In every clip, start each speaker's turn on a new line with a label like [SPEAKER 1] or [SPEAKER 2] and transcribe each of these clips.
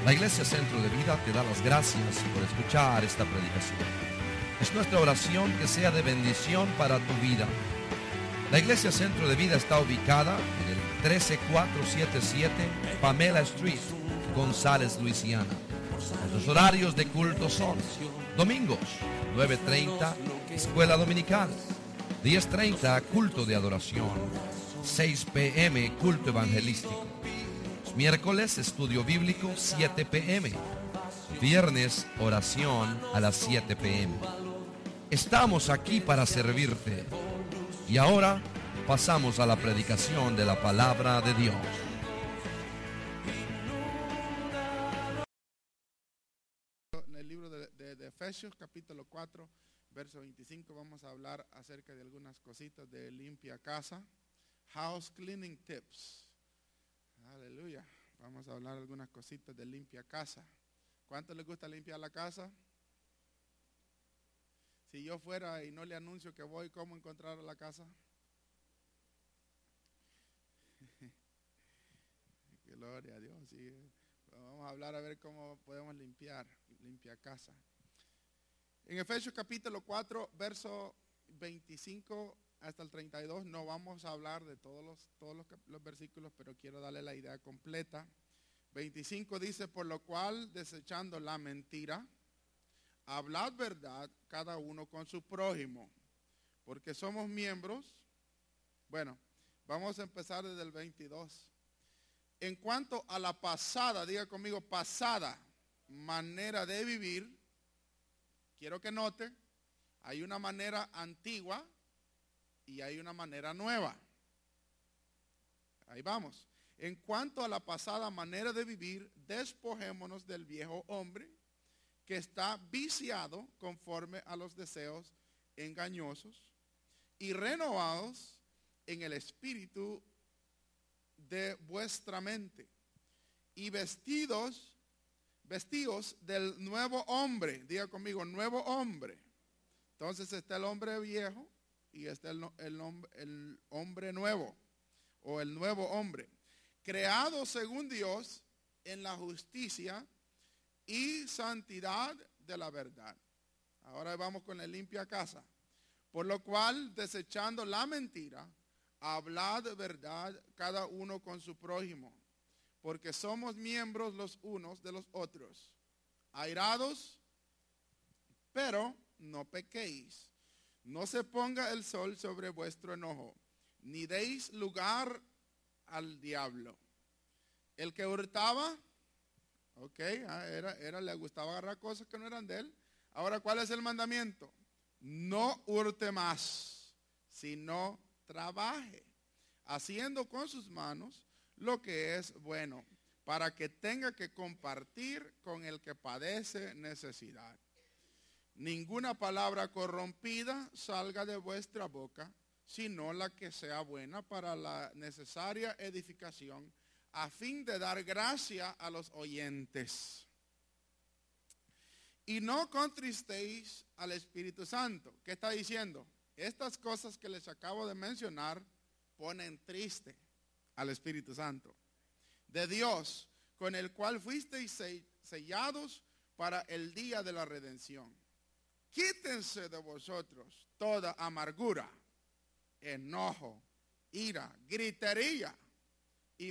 [SPEAKER 1] La Iglesia Centro de Vida te da las gracias por escuchar esta predicación. Es nuestra oración que sea de bendición para tu vida. La Iglesia Centro de Vida está ubicada en el 13477 Pamela Street, González, Luisiana. Nuestros horarios de culto son: domingos 9:30 escuela dominical, 10:30 culto de adoración, 6 p.m. culto evangelístico. Los miércoles estudio bíblico 7 p.m. Viernes oración a las 7 p.m. Estamos aquí para servirte. Y ahora pasamos a la predicación de la palabra de Dios.
[SPEAKER 2] En el libro de Efesios, capítulo 4, verso 25, vamos a hablar acerca de algunas cositas de limpia casa. House cleaning tips. Aleluya. Vamos a hablar algunas cositas de limpia casa. ¿Cuánto les gusta limpiar la casa? Si yo fuera y no le anuncio que voy, ¿cómo encontrar la casa? Gloria a Dios. Sí. Vamos a hablar a ver cómo podemos limpiar casa. En Efesios capítulo 4, verso 25 hasta el 32, no vamos a hablar de todos los versículos, pero quiero darle la idea completa. 25 dice: por lo cual, desechando la mentira, hablad verdad cada uno con su prójimo, porque somos miembros. Bueno, vamos a empezar desde el 22. En cuanto a la pasada, diga conmigo, pasada manera de vivir, quiero que note, hay una manera antigua y hay una manera nueva. Ahí vamos. En cuanto a la pasada manera de vivir, despojémonos del viejo hombre que está viciado conforme a los deseos engañosos, y renovados en el espíritu de vuestra mente, y vestidos del nuevo hombre. Diga conmigo, nuevo hombre. Entonces está el hombre viejo y está el hombre nuevo, o el nuevo hombre, creado según Dios en la justicia y santidad de la verdad. Ahora vamos con la limpia casa. Por lo cual, desechando la mentira, hablad verdad cada uno con su prójimo, porque somos miembros los unos de los otros. Airados, pero no pequéis. No se ponga el sol sobre vuestro enojo, ni deis lugar al diablo. El que hurtaba, le gustaba agarrar cosas que no eran de él. Ahora, ¿cuál es el mandamiento? No hurte más, sino trabaje, haciendo con sus manos lo que es bueno, para que tenga que compartir con el que padece necesidad. Ninguna palabra corrompida salga de vuestra boca, sino la que sea buena para la necesaria edificación, a fin de dar gracia a los oyentes. Y no contristéis al Espíritu Santo. ¿Qué está diciendo? Estas cosas que les acabo de mencionar ponen triste al Espíritu Santo de Dios, con el cual fuisteis sellados para el día de la redención. Quítense de vosotros toda amargura, enojo, ira, gritería y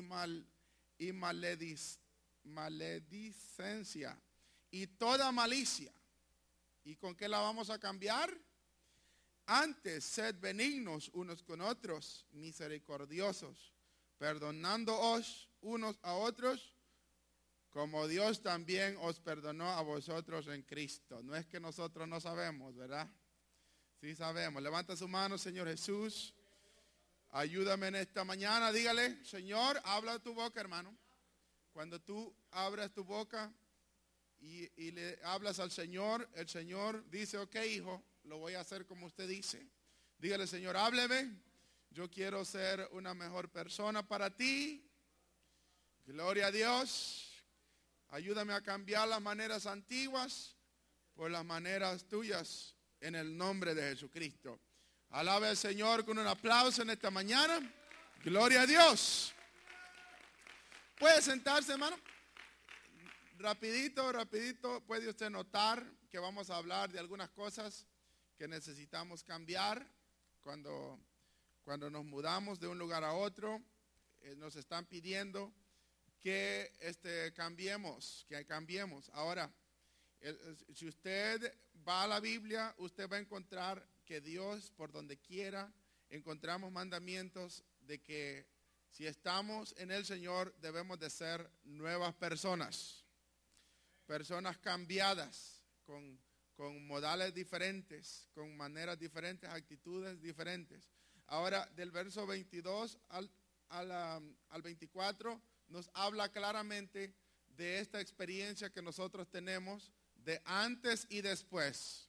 [SPEAKER 2] maledicencia y toda malicia. ¿Y con qué la vamos a cambiar? Antes, sed benignos unos con otros, misericordiosos, perdonándoos unos a otros, como Dios también os perdonó a vosotros en Cristo. No es que nosotros no sabemos, ¿verdad? Sí sabemos. Levanta su mano, Señor Jesús. Ayúdame en esta mañana. Dígale, Señor, habla tu boca, hermano. Cuando tú abras tu boca y le hablas al Señor, el Señor dice: ok, hijo, lo voy a hacer como usted dice. Dígale, Señor, hábleme. Yo quiero ser una mejor persona para ti. Gloria a Dios. Ayúdame a cambiar las maneras antiguas por las maneras tuyas, en el nombre de Jesucristo. Alabe al Señor con un aplauso en esta mañana. Gloria a Dios. Puede sentarse, hermano. rapidito, puede usted notar que vamos a hablar de algunas cosas que necesitamos cambiar cuando nos mudamos de un lugar a otro. Nos están pidiendo que cambiemos. Ahora, si usted va a la Biblia, usted va a encontrar que Dios, por donde quiera, encontramos mandamientos de que si estamos en el Señor, debemos de ser nuevas personas cambiadas, con modales diferentes, con maneras diferentes, actitudes diferentes. Ahora, del verso 22 al 24, nos habla claramente de esta experiencia que nosotros tenemos de antes y después.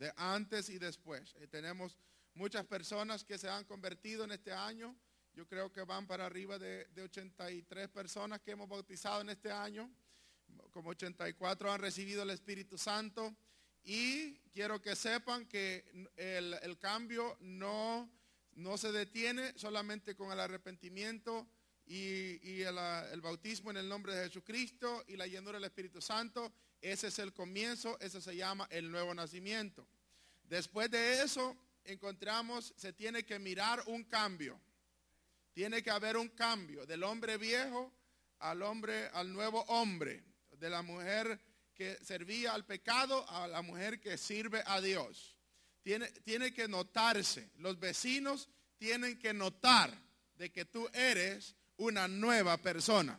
[SPEAKER 2] Tenemos muchas personas que se han convertido en este año. Yo creo que van para arriba de 83 personas que hemos bautizado en este año. Como 84 han recibido el Espíritu Santo. Y quiero que sepan que el cambio no se detiene solamente con el arrepentimiento y el bautismo en el nombre de Jesucristo y la llenura del Espíritu Santo. Ese es el comienzo, ese se llama el nuevo nacimiento. Después de eso se tiene que mirar un cambio. Tiene que haber un cambio del hombre viejo al nuevo hombre, de la mujer que servía al pecado a la mujer que sirve a Dios. Tiene que notarse, los vecinos tienen que notar de que tú eres una nueva persona.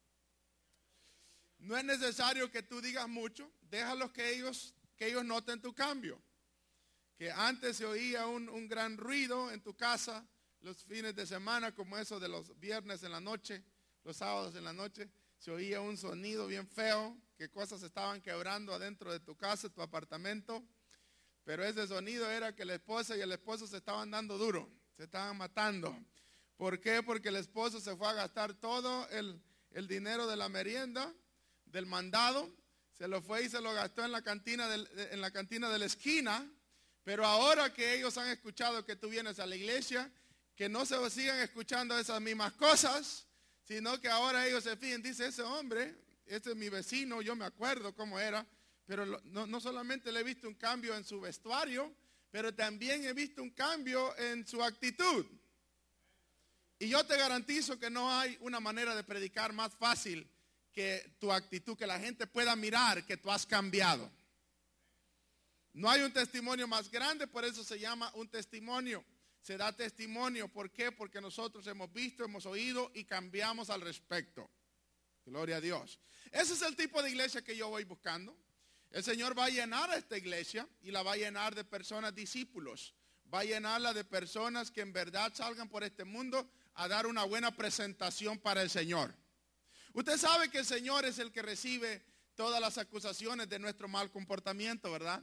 [SPEAKER 2] No es necesario que tú digas mucho, déjalos que ellos noten tu cambio. Que antes se oía un gran ruido en tu casa los fines de semana, como eso de los viernes en la noche, los sábados en la noche, se oía un sonido bien feo, que cosas estaban quebrando adentro de tu casa, tu apartamento, pero ese sonido era que la esposa y el esposo se estaban dando duro, se estaban matando. ¿Por qué? Porque el esposo se fue a gastar todo el dinero de la merienda, del mandado, se lo fue y se lo gastó en la cantina de la esquina, pero ahora que ellos han escuchado que tú vienes a la iglesia, que no se sigan escuchando esas mismas cosas, sino que ahora ellos se fijan, dice ese hombre, este es mi vecino, yo me acuerdo cómo era, pero no solamente le he visto un cambio en su vestuario, pero también he visto un cambio en su actitud. Y yo te garantizo que no hay una manera de predicar más fácil que tu actitud, que la gente pueda mirar que tú has cambiado. No hay un testimonio más grande, por eso se llama un testimonio. Se da testimonio, ¿por qué? Porque nosotros hemos visto, hemos oído y cambiamos al respecto. Gloria a Dios. Ese es el tipo de iglesia que yo voy buscando. El Señor va a llenar a esta iglesia y la va a llenar de personas discípulos. Va a llenarla de personas que en verdad salgan por este mundo a dar una buena presentación para el Señor. Usted sabe que el Señor es el que recibe todas las acusaciones de nuestro mal comportamiento, ¿verdad?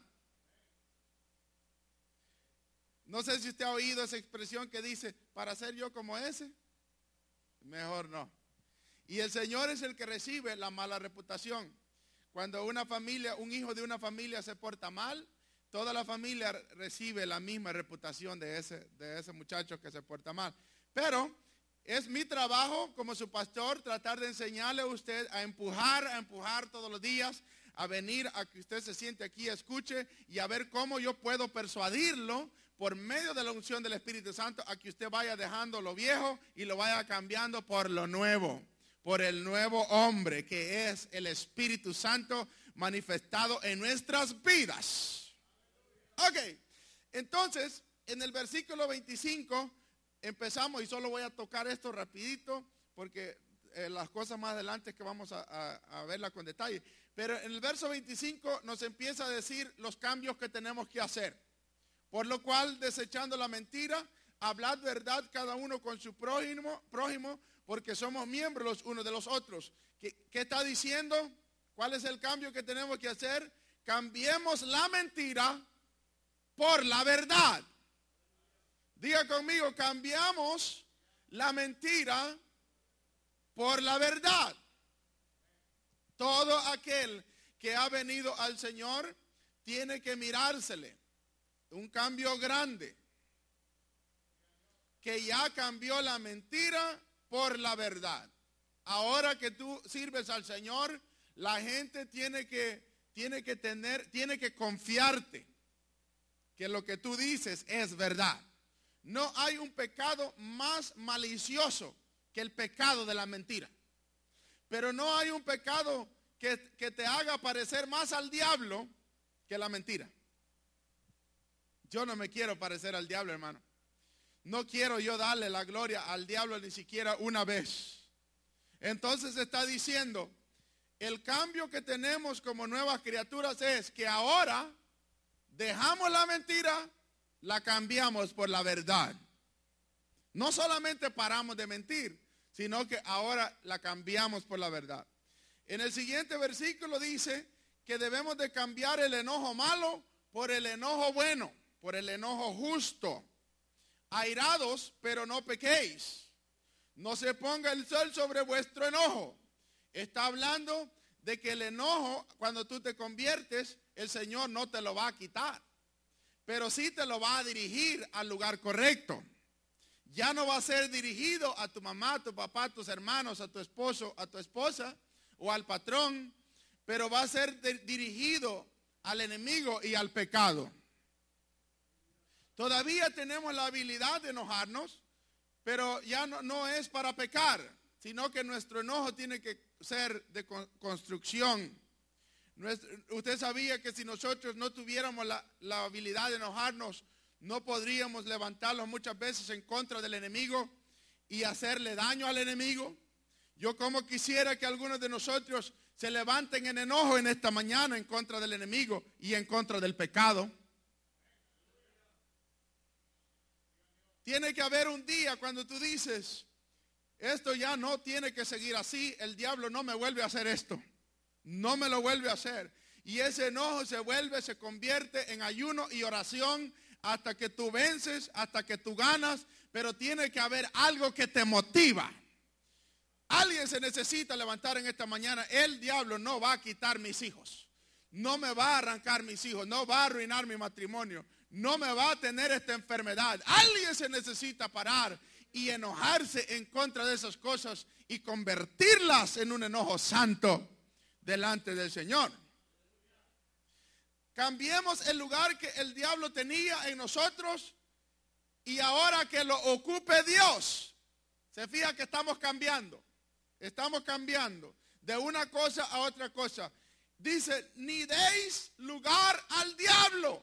[SPEAKER 2] No sé si usted ha oído esa expresión que dice, para ser yo como ese, mejor no. Y el Señor es el que recibe la mala reputación. Cuando un hijo de una familia se porta mal, toda la familia recibe la misma reputación de ese muchacho que se porta mal. Pero es mi trabajo como su pastor tratar de enseñarle a usted a empujar todos los días, a venir a que usted se siente aquí, escuche y a ver cómo yo puedo persuadirlo por medio de la unción del Espíritu Santo a que usted vaya dejando lo viejo y lo vaya cambiando por lo nuevo, por el nuevo hombre que es el Espíritu Santo manifestado en nuestras vidas. Ok, entonces en el versículo 25 empezamos y solo voy a tocar esto rapidito porque las cosas más adelante que vamos a verla con detalle. Pero en el verso 25 nos empieza a decir los cambios que tenemos que hacer. Por lo cual, desechando la mentira, hablad verdad cada uno con su prójimo, porque somos miembros los unos de los otros. ¿Qué está diciendo? ¿Cuál es el cambio que tenemos que hacer? Cambiemos la mentira por la verdad. Diga conmigo, cambiamos la mentira por la verdad. Todo aquel que ha venido al Señor tiene que mirársele. Un cambio grande. Que ya cambió la mentira por la verdad. Ahora que tú sirves al Señor, La gente tiene que confiarte que lo que tú dices es verdad. No hay un pecado más malicioso que el pecado de la mentira. Pero no hay un pecado que te haga parecer más al diablo que la mentira. Yo no me quiero parecer al diablo, hermano. No quiero yo darle la gloria al diablo ni siquiera una vez. Entonces está diciendo, el cambio que tenemos como nuevas criaturas es que ahora dejamos la mentira, la cambiamos por la verdad. No solamente paramos de mentir, sino que ahora la cambiamos por la verdad. En el siguiente versículo dice que debemos de cambiar el enojo malo por el enojo bueno, por el enojo justo. Airados, pero no pequéis. No se ponga el sol sobre vuestro enojo. Está hablando de que el enojo, cuando tú te conviertes, el Señor no te lo va a quitar, pero sí te lo va a dirigir al lugar correcto. Ya no va a ser dirigido a tu mamá, a tu papá, a tus hermanos, a tu esposo, a tu esposa o al patrón, pero va a ser dirigido al enemigo y al pecado. Todavía tenemos la habilidad de enojarnos, pero ya no es para pecar, sino que nuestro enojo tiene que ser de construcción. Usted sabía que si nosotros no tuviéramos la habilidad de enojarnos, no podríamos levantarnos muchas veces en contra del enemigo y hacerle daño al enemigo. Yo como quisiera que algunos de nosotros se levanten en enojo en esta mañana en contra del enemigo y en contra del pecado. Tiene que haber un día cuando tú dices, esto ya no tiene que seguir así, el diablo no me vuelve a hacer esto, no me lo vuelve a hacer. Y ese enojo se convierte en ayuno y oración hasta que tú vences, hasta que tú ganas, pero tiene que haber algo que te motiva. Alguien se necesita levantar en esta mañana, el diablo no va a quitar mis hijos, no me va a arrancar mis hijos, no va a arruinar mi matrimonio, no me va a tener esta enfermedad. Alguien se necesita parar y enojarse en contra de esas cosas y convertirlas en un enojo santo delante del Señor. Cambiemos el lugar que el diablo tenía en nosotros y ahora que lo ocupe Dios. Se fija que estamos cambiando de una cosa a otra cosa. Dice, ni deis lugar al diablo.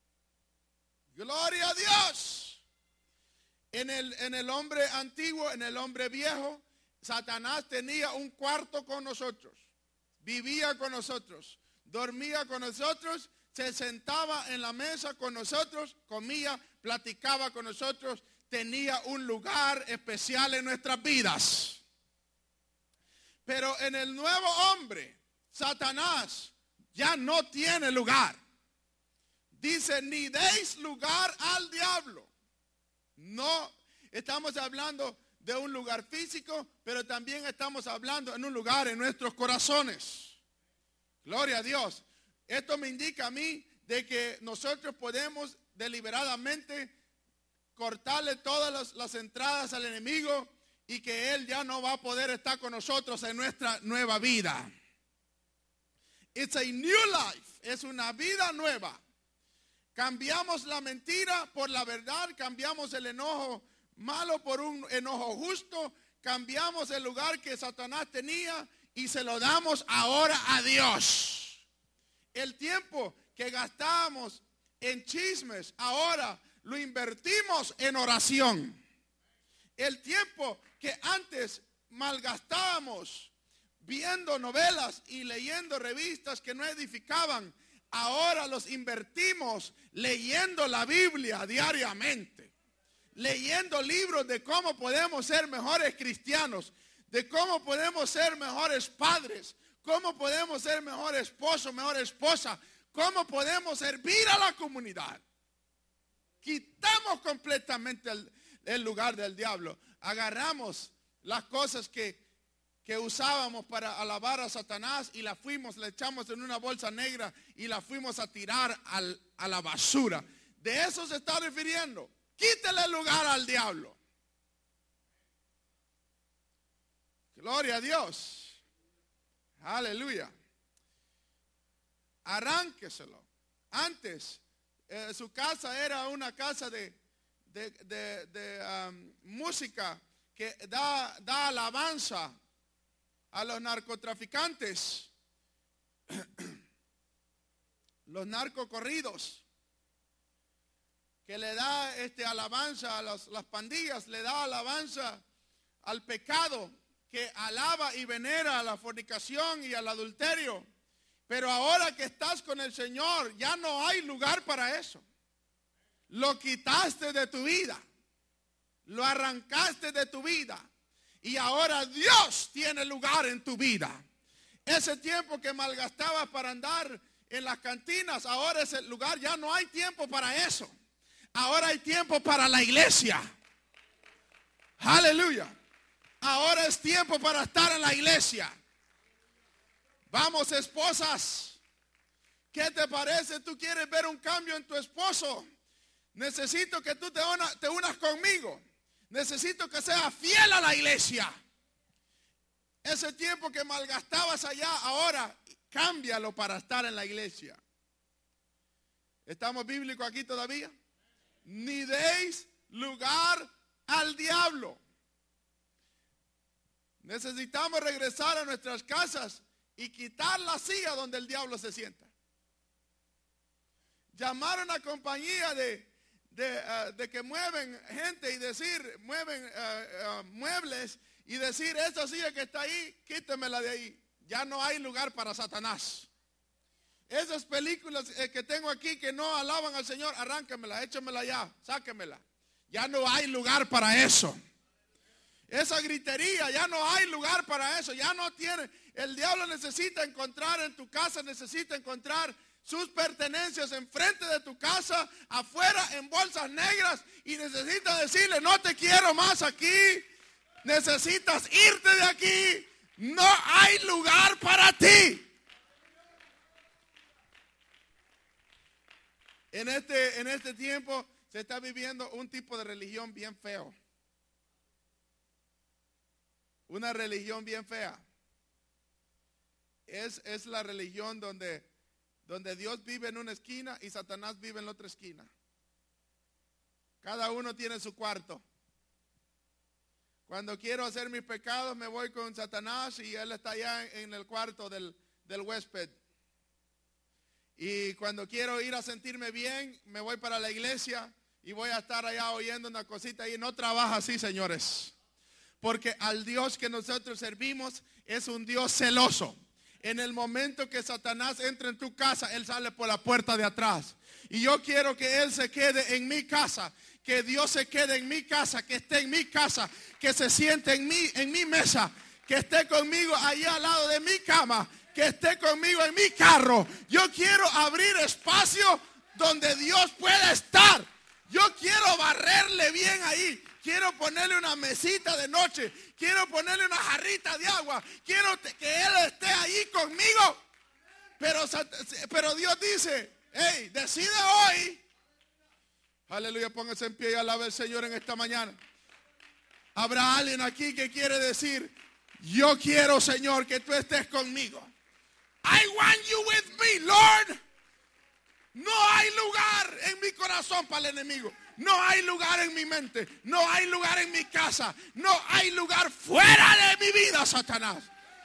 [SPEAKER 2] Gloria a Dios. En el hombre antiguo, en el hombre viejo, Satanás tenía un cuarto con nosotros, vivía con nosotros, dormía con nosotros, se sentaba en la mesa con nosotros, comía, platicaba con nosotros, tenía un lugar especial en nuestras vidas. Pero en el nuevo hombre, Satanás ya no tiene lugar. Dice, ni deis lugar al diablo. No, estamos hablando de un lugar físico, pero también estamos hablando en un lugar en nuestros corazones. Gloria a Dios. Esto me indica a mí de que nosotros podemos deliberadamente cortarle todas las entradas al enemigo y que él ya no va a poder estar con nosotros en nuestra nueva vida. It's a new life. Es una vida nueva. Cambiamos la mentira por la verdad, cambiamos el enojo malo por un enojo justo, cambiamos el lugar que Satanás tenía y se lo damos ahora a Dios. El tiempo que gastábamos en chismes, ahora lo invertimos en oración. El tiempo que antes malgastábamos viendo novelas y leyendo revistas que no edificaban, ahora los invertimos leyendo la Biblia diariamente, leyendo libros de cómo podemos ser mejores cristianos, de cómo podemos ser mejores padres, cómo podemos ser mejor esposo, mejor esposa, cómo podemos servir a la comunidad. Quitamos completamente el lugar del diablo, agarramos las cosas que usábamos para alabar a Satanás y le echamos en una bolsa negra y la fuimos a tirar a la basura. De eso se está refiriendo. Quítele el lugar al diablo. Gloria a Dios. Aleluya. arránqueselo. Antes, su casa era una casa de música que da alabanza a los narcotraficantes, los narcocorridos, que le da alabanza a las pandillas, le da alabanza al pecado, que alaba y venera a la fornicación y al adulterio. Pero ahora que estás con el Señor, ya no hay lugar para eso. Lo quitaste de tu vida, lo arrancaste de tu vida, y ahora Dios tiene lugar en tu vida. Ese tiempo que malgastabas para andar en las cantinas, ahora ese lugar, ya no hay tiempo para eso. Ahora hay tiempo para la iglesia. Aleluya. Ahora es tiempo para estar en la iglesia. Vamos, esposas, ¿qué te parece? ¿Tú quieres ver un cambio en tu esposo? Necesito que tú te unas conmigo. Necesito que seas fiel a la iglesia. Ese tiempo que malgastabas allá, ahora cámbialo para estar en la iglesia. ¿Estamos bíblicos aquí todavía? Ni deis lugar al diablo. Necesitamos regresar a nuestras casas y quitar la silla donde el diablo se sienta. Llamar a una compañía de que mueven gente y decir, mueven muebles y decir, esa silla que está ahí, quítemela de ahí. Ya no hay lugar para Satanás. Esas películas que tengo aquí que no alaban al Señor, arránquemela, échamela ya, sáquemela. Ya no hay lugar para eso. Esa gritería, ya no hay lugar para eso. Ya no tiene. El diablo necesita encontrar en tu casa, necesita encontrar sus pertenencias enfrente de tu casa, afuera en bolsas negras, y necesita decirle, no te quiero más aquí. Necesitas irte de aquí. No hay lugar para ti. En este tiempo se está viviendo un tipo de religión bien feo. Una religión bien fea. Es la religión donde Dios vive en una esquina y Satanás vive en la otra esquina. Cada uno tiene su cuarto. Cuando quiero hacer mis pecados me voy con Satanás y él está allá en el cuarto del huésped. Y cuando quiero ir a sentirme bien, me voy para la iglesia y voy a estar allá oyendo una cosita y no trabaja así, señores. Porque al Dios que nosotros servimos es un Dios celoso. En el momento que Satanás entra en tu casa, él sale por la puerta de atrás. Y yo quiero que él se quede en mi casa, que Dios se quede en mi casa, que esté en mi casa, que se siente en mi mesa, que esté conmigo ahí al lado de mi cama, que esté conmigo en mi carro. Yo quiero abrir espacio donde Dios pueda estar. Yo quiero barrerle bien ahí. Quiero ponerle una mesita de noche. Quiero ponerle una jarrita de agua. Quiero que Él esté ahí conmigo. Pero Dios dice, hey, decide hoy. Aleluya, póngase en pie y alabe al Señor en esta mañana. Habrá alguien aquí que quiere decir, yo quiero, Señor, que tú estés conmigo. I want you with me, Lord. No hay lugar en mi corazón para el enemigo. No hay lugar en mi mente. No hay lugar en mi casa. No hay lugar fuera de mi vida, Satanás.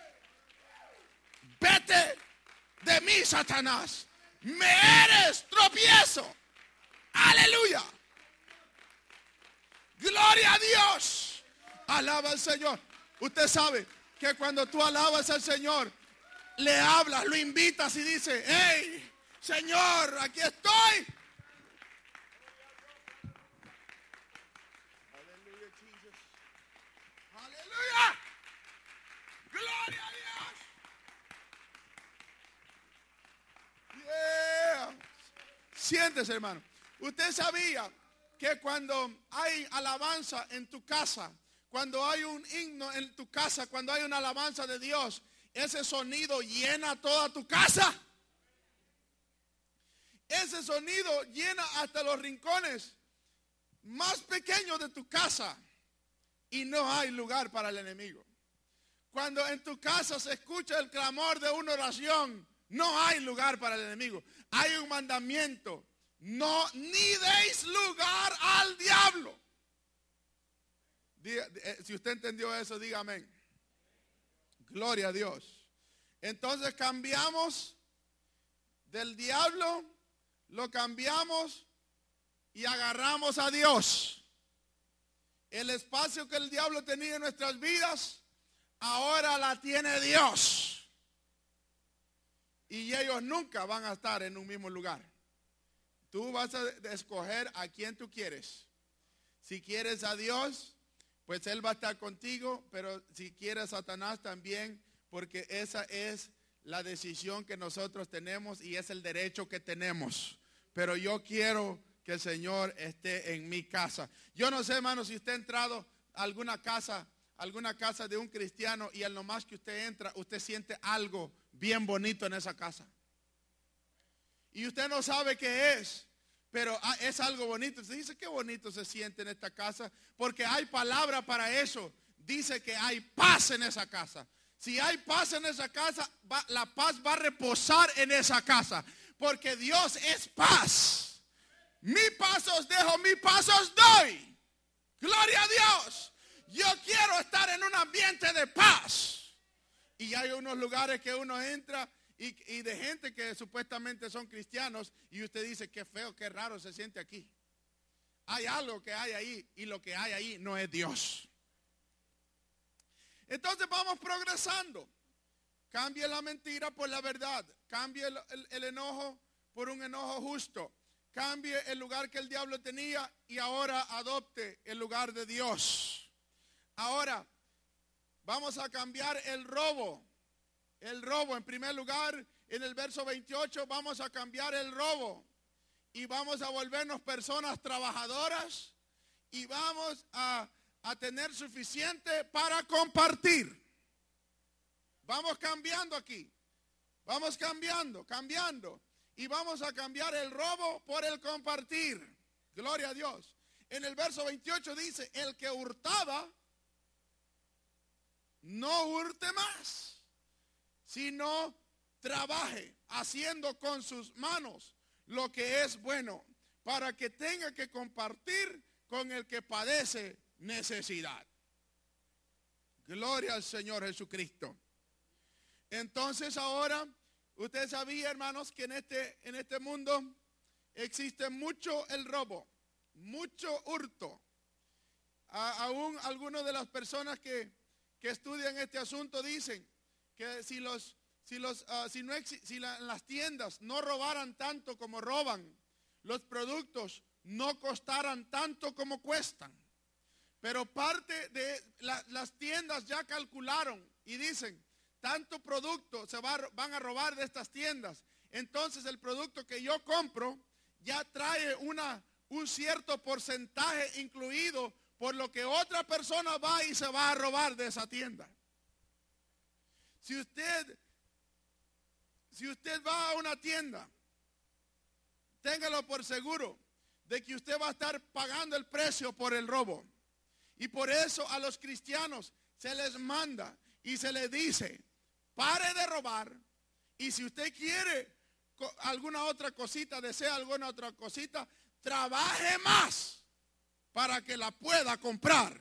[SPEAKER 2] Vete de mí, Satanás. Me eres tropiezo. Aleluya. Gloria a Dios. Alaba al Señor. Usted sabe que cuando tú alabas al Señor, le hablas, lo invitas y dice, hey, Señor, aquí estoy. Aleluya, Jesus. Aleluya. Gloria a Dios. Yeah. Siéntese, hermano. Usted sabía que cuando hay alabanza en tu casa, cuando hay un himno en tu casa, cuando hay una alabanza de Dios, ese sonido llena toda tu casa. Ese sonido llena hasta los rincones más pequeños de tu casa. Y no hay lugar para el enemigo. Cuando en tu casa se escucha el clamor de una oración, No hay lugar para el enemigo. Hay un mandamiento. No, ni deis lugar al diablo. Si usted entendió eso, diga amén. Gloria a Dios. Entonces cambiamos del diablo, lo cambiamos y agarramos a Dios. El espacio que el diablo tenía en nuestras vidas, ahora la tiene Dios. Y ellos nunca van a estar en un mismo lugar. Tú vas a escoger a quien tú quieres. Si quieres a Dios, pues Él va a estar contigo, pero si quieres a Satanás también, porque esa es la decisión que nosotros tenemos y es el derecho que tenemos. Pero yo quiero que el Señor esté en mi casa. Yo no sé, hermano, si usted ha entrado a alguna casa de un cristiano y en lo más que usted entra, usted siente algo bien bonito en esa casa. Y usted no sabe qué es, pero es algo bonito. Usted dice, qué bonito se siente en esta casa, porque hay palabra para eso. Dice que hay paz en esa casa. Si hay paz en esa casa, la paz va a reposar en esa casa, porque Dios es paz. Mi paz os dejo, mi paz os doy. Gloria a Dios. Yo quiero estar en un ambiente de paz. Y hay unos lugares que uno entra y de gente que supuestamente son cristianos y usted dice, qué feo, qué raro se siente aquí. Hay algo que hay ahí y lo que hay ahí no es Dios. Entonces vamos progresando. Cambie la mentira por la verdad. Cambie el enojo por un enojo justo. Cambie el lugar que el diablo tenía y ahora adopte el lugar de Dios. Ahora vamos a cambiar el robo. El robo, en primer lugar, en el verso 28, vamos a cambiar el robo. Y vamos a volvernos personas trabajadoras. Y vamos a tener suficiente para compartir. Vamos cambiando aquí. Vamos cambiando. Y vamos a cambiar el robo por el compartir. Gloria a Dios. En el verso 28 dice, el que hurtaba, no hurte más, sino trabaje haciendo con sus manos lo que es bueno, para que tenga que compartir con el que padece necesidad. Gloria al Señor Jesucristo. Entonces ahora, usted sabía, hermanos, que en este mundo existe mucho el robo, mucho hurto. Aún algunas de las personas que estudian este asunto dicen que si las tiendas no robaran tanto como roban, los productos no costaran tanto como cuestan. Pero parte de las tiendas ya calcularon y dicen, tanto producto van a robar de estas tiendas. Entonces el producto que yo compro ya trae un cierto porcentaje incluido por lo que otra persona va y se va a robar de esa tienda. Si usted va a una tienda, téngalo por seguro de que usted va a estar pagando el precio por el robo. Y por eso a los cristianos se les manda y se les dice, pare de robar, y si usted quiere alguna otra cosita, desea alguna otra cosita, trabaje más para que la pueda comprar.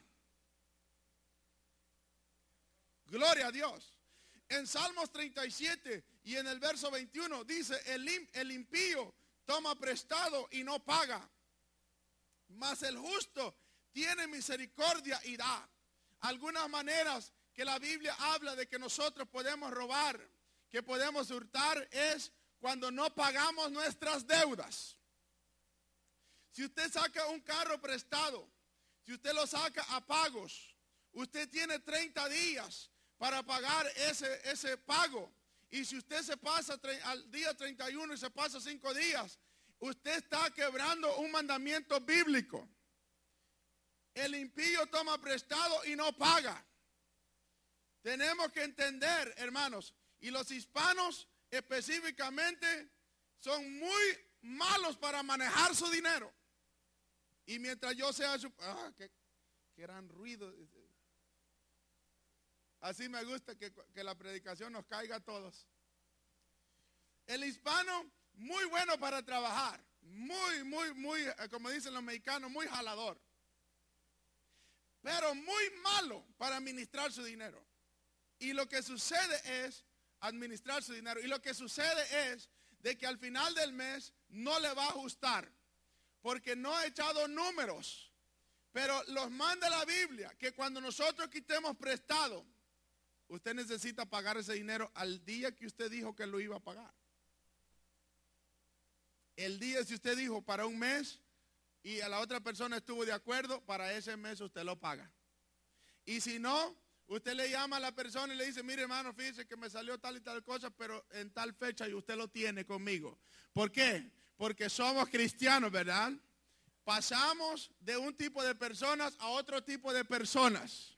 [SPEAKER 2] Gloria a Dios. En Salmos 37 y en el verso 21 dice, el impío toma prestado y no paga, mas el justo tiene misericordia y da. Algunas maneras que la Biblia habla de que nosotros podemos robar, que podemos hurtar, es cuando no pagamos nuestras deudas. Si usted saca un carro prestado, si usted lo saca a pagos, usted tiene 30 días para pagar ese pago. Y si usted se pasa al día 31 y se pasa 5 días, usted está quebrando un mandamiento bíblico. El impío toma prestado y no paga. Tenemos que entender, hermanos, y los hispanos específicamente son muy malos para manejar su dinero. Y mientras yo sea qué gran ruido. Así me gusta que la predicación nos caiga a todos. El hispano, muy bueno para trabajar. Muy, como dicen los mexicanos, muy jalador. Pero muy malo para administrar su dinero. Y lo que sucede es administrar su dinero. Y lo que sucede es de que al final del mes no le va a ajustar. Porque no ha echado números. Pero los manda la Biblia que cuando nosotros quitemos prestado, usted necesita pagar ese dinero al día que usted dijo que lo iba a pagar. El día si usted dijo para un mes y a la otra persona estuvo de acuerdo, para ese mes usted lo paga. Y si no, usted le llama a la persona y le dice, mire hermano, fíjese que me salió tal y tal cosa, pero en tal fecha y usted lo tiene conmigo. ¿Por qué? Porque somos cristianos, ¿verdad? Pasamos de un tipo de personas a otro tipo de personas.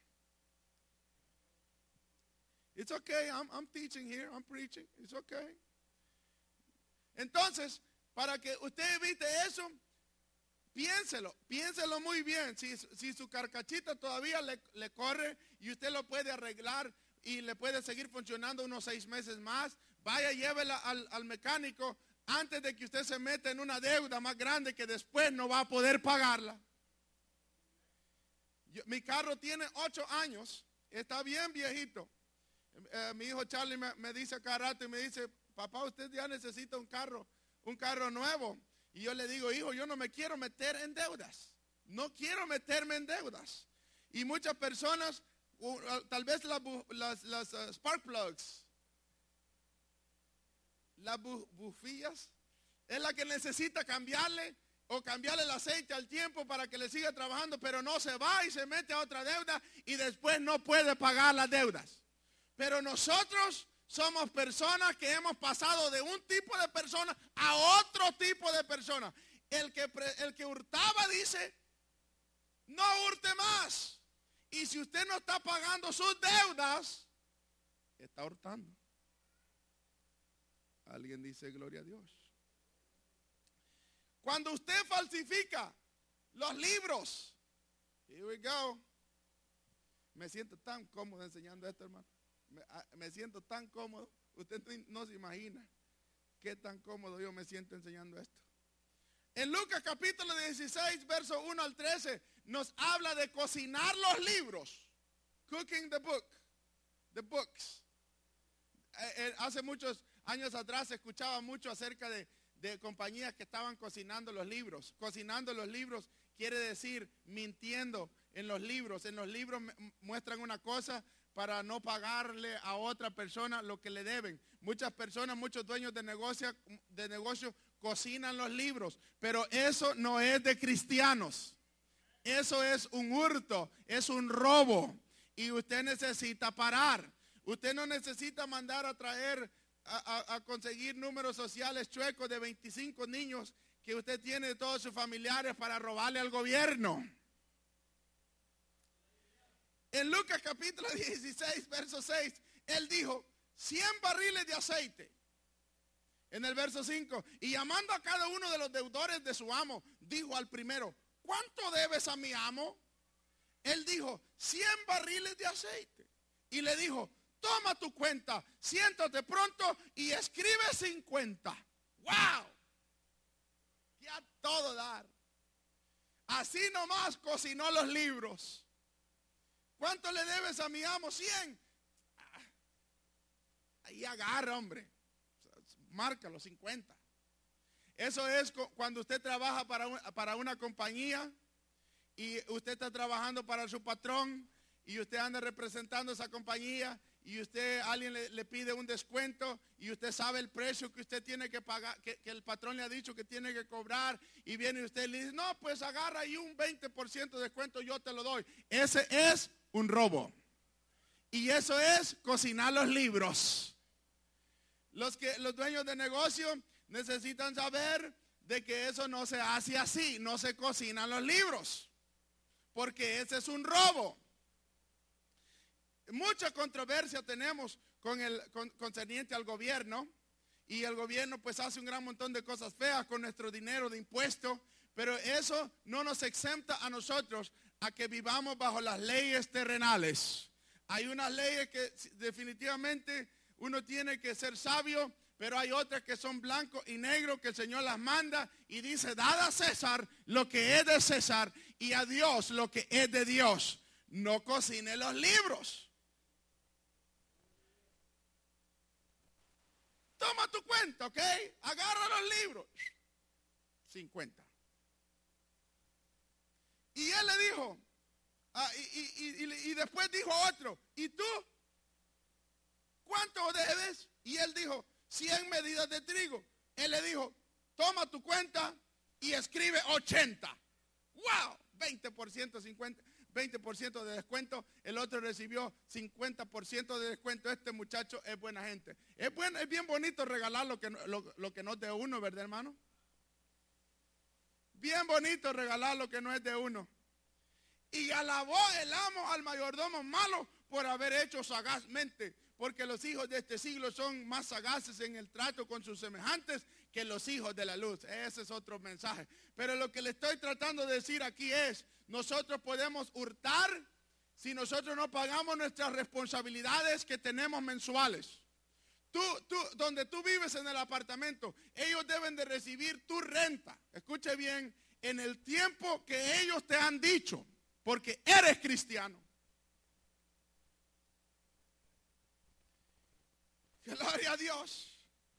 [SPEAKER 2] It's okay, I'm teaching here, I'm preaching, it's okay. Entonces, para que usted evite eso, piénselo muy bien. Si su carcachita todavía le corre y usted lo puede arreglar y le puede seguir funcionando unos 6 meses más, vaya, llévela al mecánico antes de que usted se meta en una deuda más grande que después no va a poder pagarla. Mi carro tiene 8 años, está bien viejito. Mi hijo Charlie me dice cada rato y me dice, papá, usted ya necesita un carro nuevo. Y yo le digo, hijo, yo no me quiero meter en deudas. No quiero meterme en deudas. Y muchas personas, tal vez las spark plugs, las bufillas, es la que necesita cambiarle el aceite al tiempo para que le siga trabajando, pero no se va y se mete a otra deuda y después no puede pagar las deudas. Pero nosotros somos personas que hemos pasado de un tipo de persona a otro tipo de persona. El que hurtaba dice, no hurte más. Y si usted no está pagando sus deudas, está hurtando. Alguien dice, gloria a Dios. Cuando usted falsifica los libros, here we go. Me siento tan cómodo enseñando esto, hermano. Me siento tan cómodo. Usted no se imagina qué tan cómodo yo me siento enseñando esto. En Lucas capítulo 16, verso 1 al 13, nos habla de cocinar los libros. Cooking the books. Hace muchos años atrás se escuchaba mucho acerca de compañías que estaban cocinando los libros. Cocinando los libros quiere decir mintiendo en los libros. En los libros muestran una cosa para no pagarle a otra persona lo que le deben. Muchas personas, muchos dueños de negocio cocinan los libros, pero eso no es de cristianos. Eso es un hurto, es un robo y usted necesita parar. Usted no necesita mandar a traer, a conseguir números sociales chuecos de 25 niños que usted tiene de todos sus familiares para robarle al gobierno. En Lucas capítulo 16, verso 6, él dijo, 100 barriles de aceite. En el verso 5, y llamando a cada uno de los deudores de su amo, dijo al primero, ¿cuánto debes a mi amo? Él dijo, 100 barriles de aceite. Y le dijo, toma tu cuenta, siéntate pronto y escribe 50. ¡Wow! Y a todo dar. Así nomás cocinó los libros. ¿Cuánto le debes a mi amo? 100. Ahí agarra, hombre. Márcalo, 50. Eso es cuando usted trabaja para una compañía y usted está trabajando para su patrón y usted anda representando esa compañía y alguien le pide un descuento y usted sabe el precio que usted tiene que pagar, que el patrón le ha dicho que tiene que cobrar y viene usted y le dice, no, pues agarra ahí un 20% de descuento, yo te lo doy. Ese es un robo. Y eso es cocinar los libros. Los dueños de negocio necesitan saber de que eso no se hace así, no se cocinan los libros, porque ese es un robo. Mucha controversia tenemos concerniente al gobierno, y el gobierno pues hace un gran montón de cosas feas con nuestro dinero de impuestos, pero eso no nos exenta a nosotros a que vivamos bajo las leyes terrenales. Hay unas leyes que definitivamente uno tiene que ser sabio Pero hay otras que son blanco y negro, que el Señor las manda y dice, dad a César lo que es de César y a Dios lo que es de Dios. No cocine los libros. Toma tu cuenta, ¿ok? Agarra los libros. 50. Y él le dijo, y después dijo otro, ¿y tú? ¿Cuánto debes? Y él dijo, 100 medidas de trigo. Él le dijo, toma tu cuenta y escribe 80. ¡Wow! 20%, 50, 20% de descuento. El otro recibió 50% de descuento. Este muchacho es buena gente. Es bien bonito regalar lo que no es de uno, ¿verdad, hermano? Bien bonito regalar lo que no es de uno. Y alabó el amo al mayordomo malo por haber hecho sagazmente, porque los hijos de este siglo son más sagaces en el trato con sus semejantes que los hijos de la luz. Ese es otro mensaje. Pero lo que le estoy tratando de decir aquí es, nosotros podemos hurtar si nosotros no pagamos nuestras responsabilidades que tenemos mensuales. Donde tú vives en el apartamento, ellos deben de recibir tu renta. Escuche bien, en el tiempo que ellos te han dicho, porque eres cristiano. Gloria a Dios.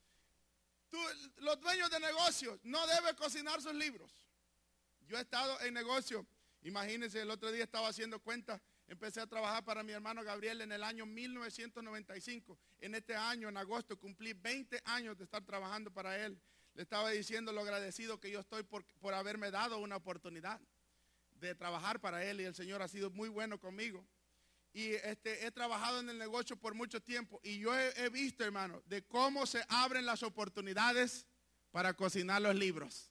[SPEAKER 2] Los dueños de negocios no deben cocinar sus libros. Yo he estado en negocio. Imagínense, el otro día estaba haciendo cuentas. Empecé a trabajar para mi hermano Gabriel en el año 1995. En este año, en agosto, cumplí 20 años de estar trabajando para él. Le estaba diciendo lo agradecido que yo estoy por haberme dado una oportunidad de trabajar para él. Y el Señor ha sido muy bueno conmigo. Y he trabajado en el negocio por mucho tiempo. Y yo he visto, hermano, de cómo se abren las oportunidades para cocinar los libros.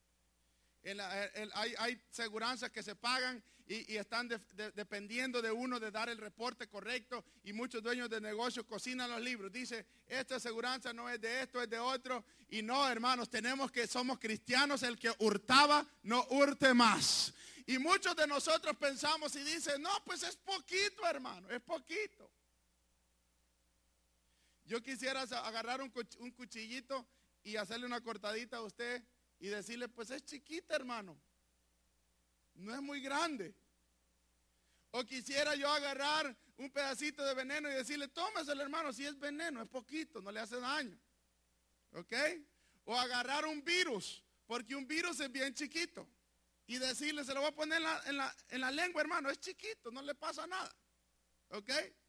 [SPEAKER 2] Hay seguranzas que se pagan y están dependiendo de uno de dar el reporte correcto, y muchos dueños de negocios cocinan los libros. Dice, esta aseguranza no es de esto, es de otro. Y no, hermanos, somos cristianos, el que hurtaba no hurte más. Y muchos de nosotros pensamos y dicen, no, pues es poquito, hermano, es poquito. Yo quisiera agarrar un cuchillito y hacerle una cortadita a usted y decirle, pues es chiquita, hermano, no es muy grande. O quisiera yo agarrar un pedacito de veneno y decirle, tómeselo, hermano, si es veneno, es poquito, no le hace daño. ¿Ok? O agarrar un virus, porque un virus es bien chiquito, y decirle, se lo voy a poner en la lengua, hermano, es chiquito, no le pasa nada. ¿Ok?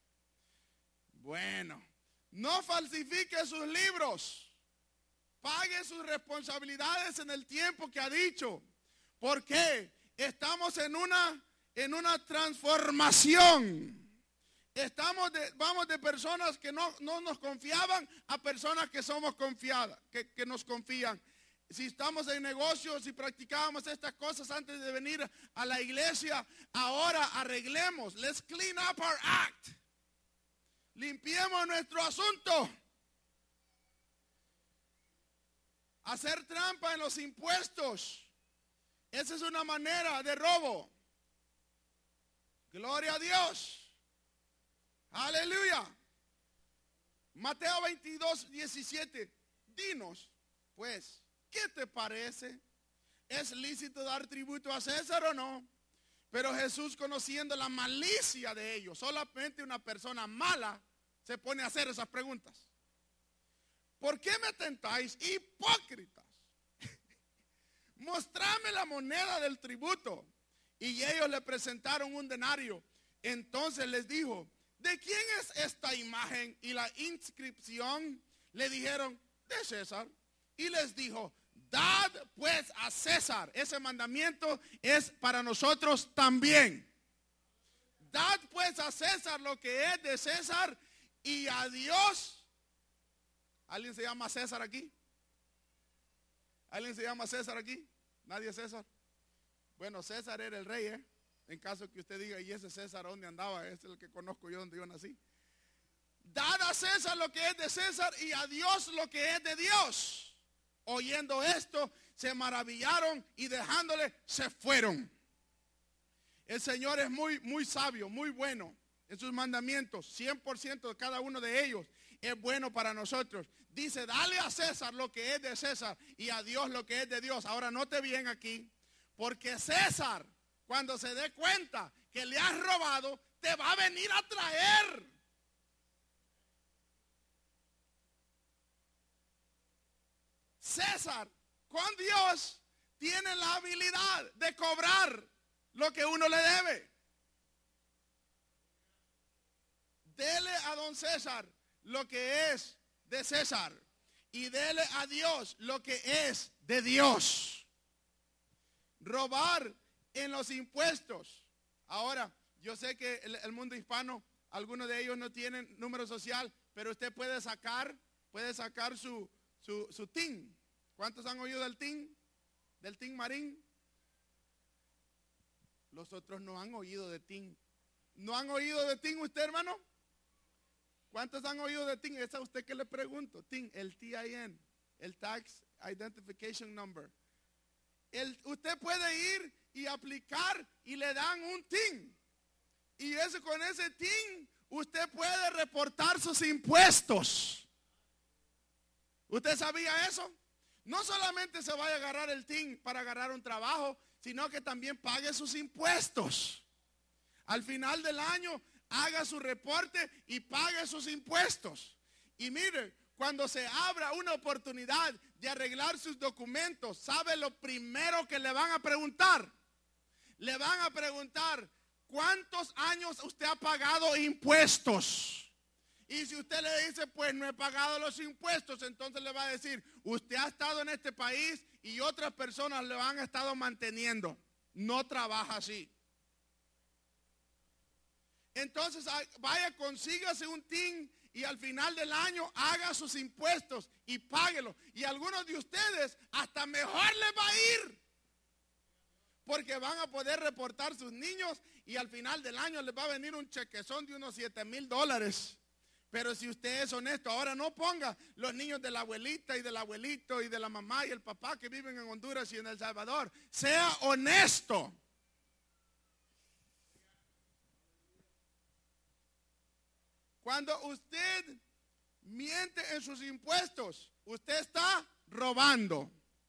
[SPEAKER 2] Bueno, no falsifique sus libros. Pague sus responsabilidades en el tiempo que ha dicho. ¿Por qué? Estamos en una transformación. Vamos de personas que no nos confiaban a personas que somos confiadas, que nos confían. Si estamos en negocios, si practicábamos estas cosas antes de venir a la iglesia, ahora arreglemos. Let's clean up our act. Limpiemos nuestro asunto. Hacer trampa en los impuestos, esa es una manera de robo. Gloria a Dios. Aleluya. Mateo 22, 17. Dinos, pues, ¿qué te parece? ¿Es lícito dar tributo a César o no? Pero Jesús, conociendo la malicia de ellos, solamente una persona mala se pone a hacer esas preguntas. ¿Por qué me tentáis, hipócritas? Mostrame la moneda del tributo. Y ellos le presentaron un denario. Entonces les dijo, ¿de quién es esta imagen y la inscripción? Le dijeron, de César. Y les dijo, dad pues a César. Ese mandamiento es para nosotros también. Dad pues a César lo que es de César y a Dios. ¿Alguien se llama César aquí? ¿Alguien se llama César aquí? ¿Nadie es César? Bueno, César era el rey, ¿eh? En caso que usted diga, ¿y ese César dónde andaba? Ese es el que conozco yo, donde yo nací. Dad a César lo que es de César y a Dios lo que es de Dios. Oyendo esto, se maravillaron y dejándole, se fueron. El Señor es muy, muy sabio, muy bueno en sus mandamientos, 100% de cada uno de ellos. es bueno para nosotros. Dice, dale a César lo que es de César y a Dios lo que es de Dios. Ahora note bien aquí, porque César, cuando se dé cuenta que le has robado, te va a venir a traer. César, con Dios, tiene la habilidad de cobrar lo que uno le debe. Dele a don César lo que es de César y dele a Dios lo que es de Dios. Robar en los impuestos. Ahora, yo sé que el mundo hispano, algunos de ellos no tienen número social, pero usted puede sacar su TIN. ¿Cuántos han oído del TIN? Del TIN Marín. Los otros no han oído de TIN. ¿No han oído de TIN usted, hermano? ¿Cuántos han oído de TIN? Es a usted que le pregunto. TIN, el TIN, el Tax Identification Number. Usted puede ir y aplicar y le dan un TIN. Y con ese TIN usted puede reportar sus impuestos. ¿Usted sabía eso? No solamente se vaya a agarrar el TIN para agarrar un trabajo, sino que también pague sus impuestos. Al final del año, haga su reporte y pague sus impuestos. Y mire, cuando se abra una oportunidad de arreglar sus documentos, ¿sabe lo primero que le van a preguntar? Le van a preguntar, ¿cuántos años usted ha pagado impuestos? Y si usted le dice, pues no he pagado los impuestos, entonces le va a decir, usted ha estado en este país y otras personas le han estado manteniendo. No trabaja así. Entonces vaya, consígase un TIN y al final del año haga sus impuestos y páguelo. Y algunos de ustedes hasta mejor les va a ir, porque van a poder reportar sus niños y al final del año les va a venir un chequezón de unos $7,000. Pero si usted es honesto, ahora no ponga los niños de la abuelita y del abuelito y de la mamá y el papá que viven en Honduras y en El Salvador. Sea honesto. Cuando usted miente en sus impuestos, usted está robando.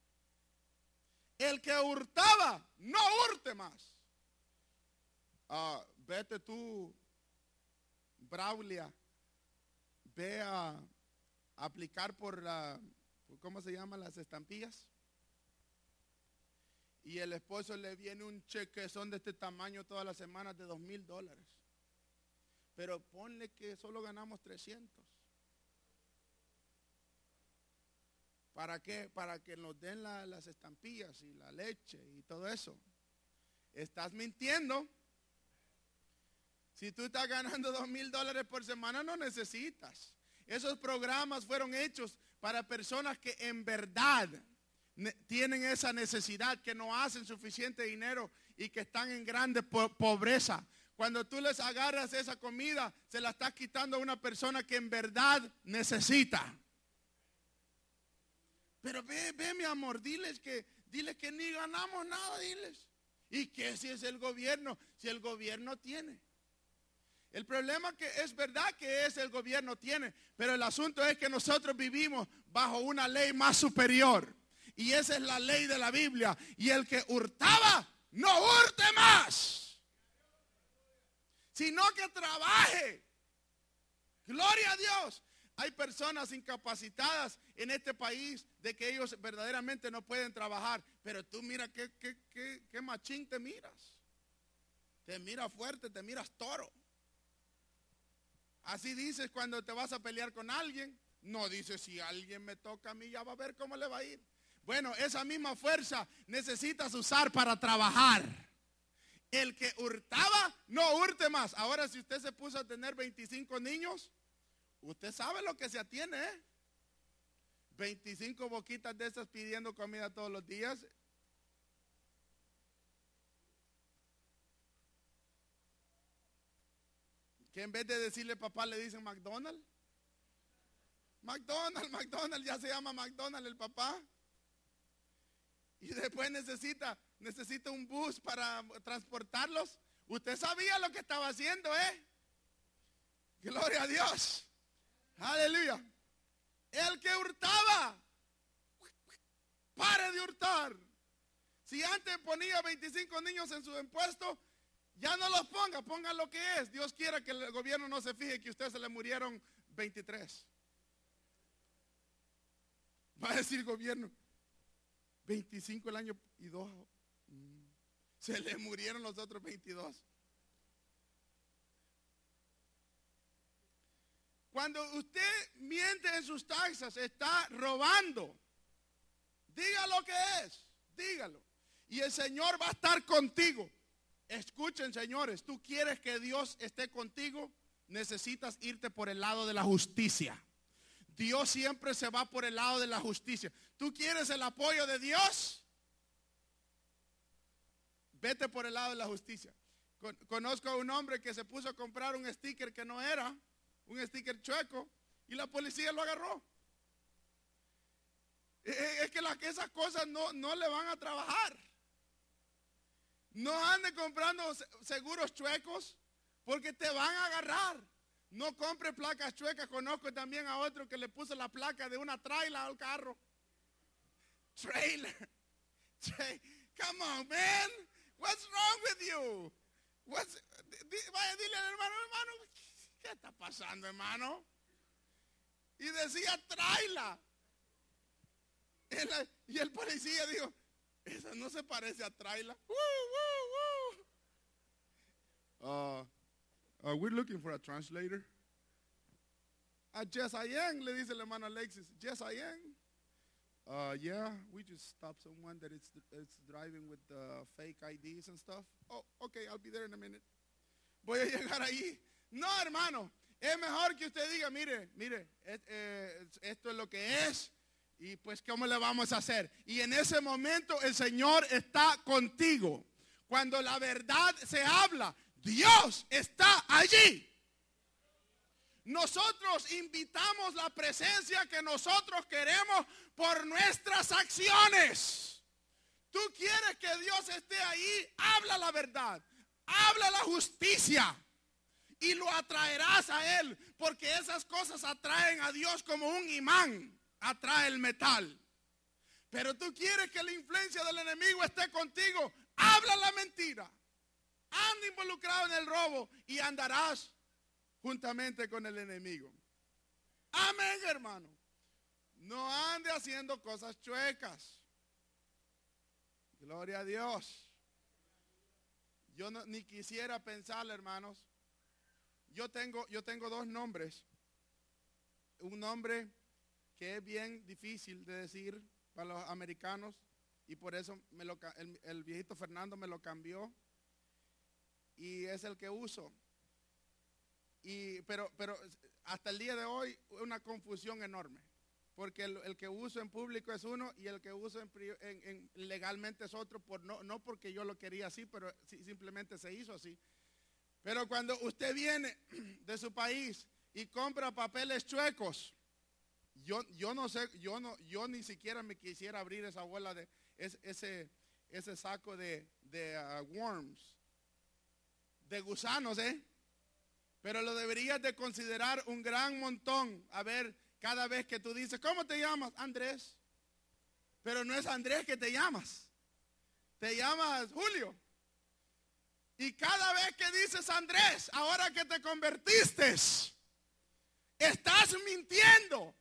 [SPEAKER 2] El que hurtaba, no hurte más. Vete tú, Braulia, ve a aplicar por ¿cómo se llaman las estampillas? Y el esposo le viene un chequezón de este tamaño todas las semanas de $2,000. Pero ponle que solo ganamos 300. ¿Para qué? Para que nos den las estampillas y la leche y todo eso. Estás mintiendo. Si tú estás ganando $2,000 por semana, no necesitas. Esos programas fueron hechos para personas que en verdad tienen esa necesidad, que no hacen suficiente dinero y que están en grande pobreza. Cuando tú les agarras esa comida, se la estás quitando a una persona que en verdad necesita. Pero ve mi amor, diles que ni ganamos nada, diles. ¿Y qué si es el gobierno? Si el gobierno tiene. El problema que es verdad que es el gobierno tiene, pero el asunto es que nosotros vivimos bajo una ley más superior. Y esa es la ley de la Biblia. Y el que hurtaba, no hurte más, sino que trabaje. Gloria a Dios. Hay personas incapacitadas en este país de que ellos verdaderamente no pueden trabajar. Pero tú mira qué machín te miras. Te miras fuerte, te miras toro. Así dices cuando te vas a pelear con alguien. No dices, si alguien me toca a mí, ya va a ver cómo le va a ir. Bueno, esa misma fuerza necesitas usar para trabajar. El que hurtaba, no hurte más. Ahora, si usted se puso a tener 25 niños, usted sabe lo que se atiene, ¿eh? 25 boquitas de esas pidiendo comida todos los días. Que en vez de decirle papá le dicen McDonald's. McDonald's, ya se llama McDonald's el papá. Y después necesita un bus para transportarlos. Usted sabía lo que estaba haciendo, ¿eh? Gloria a Dios. Aleluya. El que hurtaba, pare de hurtar. Si antes ponía 25 niños en su impuesto, ya no los ponga lo que es. Dios quiera que el gobierno no se fije que a usted se le murieron 23. Va a decir el gobierno, 25 el año y 2. Se le murieron los otros 22. Cuando usted miente en sus taxas, está robando. Diga lo que es, dígalo. Y el Señor va a estar contigo. Escuchen, señores, tú quieres que Dios esté contigo, necesitas irte por el lado de la justicia. Dios siempre se va por el lado de la justicia. ¿Tú quieres el apoyo de Dios? Vete por el lado de la justicia. Conozco a un hombre que se puso a comprar un sticker que no era, un sticker chueco, y la policía lo agarró. Es que esas cosas no le van a trabajar. No ande comprando seguros chuecos porque te van a agarrar. No compre placas chuecas. Conozco también a otro que le puso la placa de una trailer al carro. Trailer. Come on, man. What's wrong with you? Vaya, dile al hermano, ¿qué está pasando, hermano? Y decía trailer. Y el policía dijo, esa no se parece a trailer. We're looking for a translator. Yes, I am, le dice el hermano Alexis. Yes, I am. Yeah, we just stopped someone that it's driving with fake IDs and stuff. Oh, okay, I'll be there in a minute. Voy a llegar ahí. No, hermano, es mejor que usted diga, mire, esto es lo que es. Y pues, ¿cómo le vamos a hacer? Y en ese momento el Señor está contigo. Cuando la verdad se habla, Dios está allí. Nosotros invitamos la presencia que nosotros queremos por nuestras acciones. Tú quieres que Dios esté ahí, habla la verdad, habla la justicia y lo atraerás a Él, porque esas cosas atraen a Dios como un imán. Atrae el metal. Pero tú quieres que la influencia del enemigo esté contigo, habla la mentira, anda involucrado en el robo y andarás juntamente con el enemigo. Amén, hermano. No ande haciendo cosas chuecas. Gloria a Dios. Yo ni quisiera pensar, hermanos. Yo tengo dos nombres. Un nombre que es bien difícil de decir para los americanos, y por eso el viejito Fernando me lo cambió, y es el que uso. Pero hasta el día de hoy una confusión enorme, porque el que uso en público es uno y el que uso legalmente es otro, no porque yo lo quería así, pero simplemente se hizo así. Pero cuando usted viene de su país y compra papeles chuecos, yo no sé, yo ni siquiera me quisiera abrir esa bola de ese saco de worms, de gusanos, pero lo deberías de considerar un gran montón. A ver, cada vez que tú dices, ¿cómo te llamas? Andrés. Pero no es Andrés que te llamas Julio. Y cada vez que dices Andrés, ahora que te convertiste, estás mintiendo.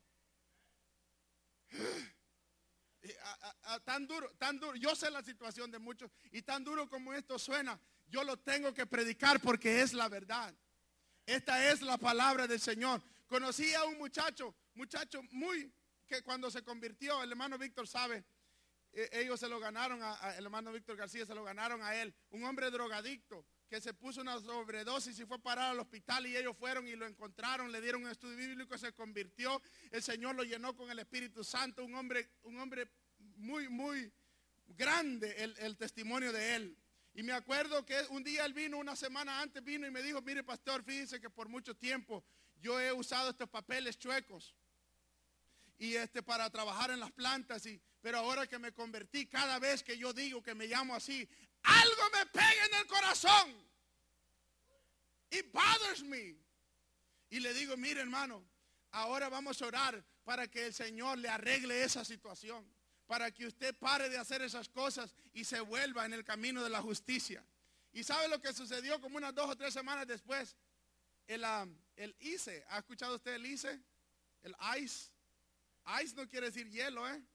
[SPEAKER 2] Tan duro, yo sé la situación de muchos, y tan duro como esto suena, yo lo tengo que predicar porque es la verdad. Esta es la palabra del Señor. Conocí a un muchacho que cuando se convirtió, el hermano Víctor sabe, ellos se lo ganaron el hermano Víctor García, se lo ganaron a él, un hombre drogadicto que se puso una sobredosis y fue a parar al hospital, y ellos fueron y lo encontraron, le dieron un estudio bíblico, se convirtió, el Señor lo llenó con el Espíritu Santo, un hombre muy, muy grande el testimonio de él. Y me acuerdo que un día él vino, una semana antes vino y me dijo, mire pastor, fíjese que por mucho tiempo yo he usado estos papeles chuecos y para trabajar en las plantas, pero ahora que me convertí, cada vez que yo digo que me llamo así, algo me pega en el corazón. It bothers me. Y le digo, mire hermano, ahora vamos a orar para que el Señor le arregle esa situación, para que usted pare de hacer esas cosas y se vuelva en el camino de la justicia. ¿Y sabe lo que sucedió como unas 2 o 3 semanas después? El ICE, ¿ha escuchado usted el ICE? El ICE. ICE no quiere decir hielo, ¿eh?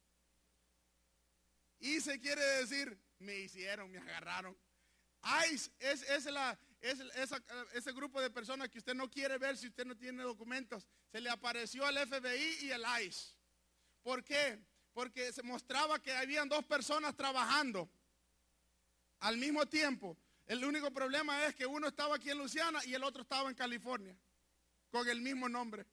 [SPEAKER 2] ICE quiere decir, me hicieron, me agarraron. ICE es ese grupo de personas que usted no quiere ver si usted no tiene documentos. Se le apareció el FBI y el ICE. ¿Por qué? Porque se mostraba que habían 2 personas trabajando al mismo tiempo. El único problema es que uno estaba aquí en Luisiana y el otro estaba en California, con el mismo nombre.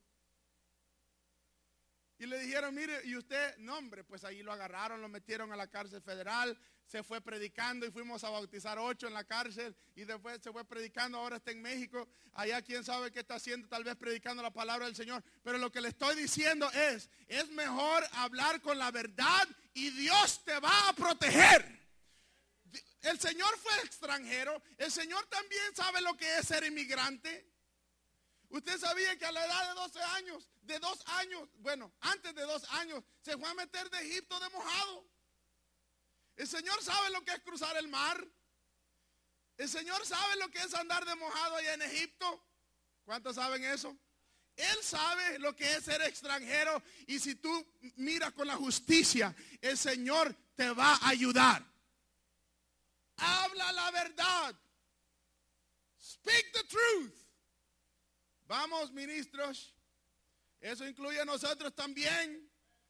[SPEAKER 2] Y le dijeron, mire, y usted, no hombre, pues ahí lo agarraron, lo metieron a la cárcel federal, se fue predicando y fuimos a bautizar 8 en la cárcel y después se fue predicando, ahora está en México, allá quién sabe qué está haciendo, tal vez predicando la palabra del Señor. Pero lo que le estoy diciendo es mejor hablar con la verdad y Dios te va a proteger. El Señor fue extranjero, el Señor también sabe lo que es ser inmigrante. Usted sabía que a la edad de 12 años, bueno, antes de 2 años, se fue a meter de Egipto de mojado. El Señor sabe lo que es cruzar el mar. El Señor sabe lo que es andar de mojado allá en Egipto. ¿Cuántos saben eso? Él sabe lo que es ser extranjero. Y si tú miras con la justicia, el Señor te va a ayudar. Habla la verdad. Speak the truth. Vamos, ministros. Eso incluye a nosotros también.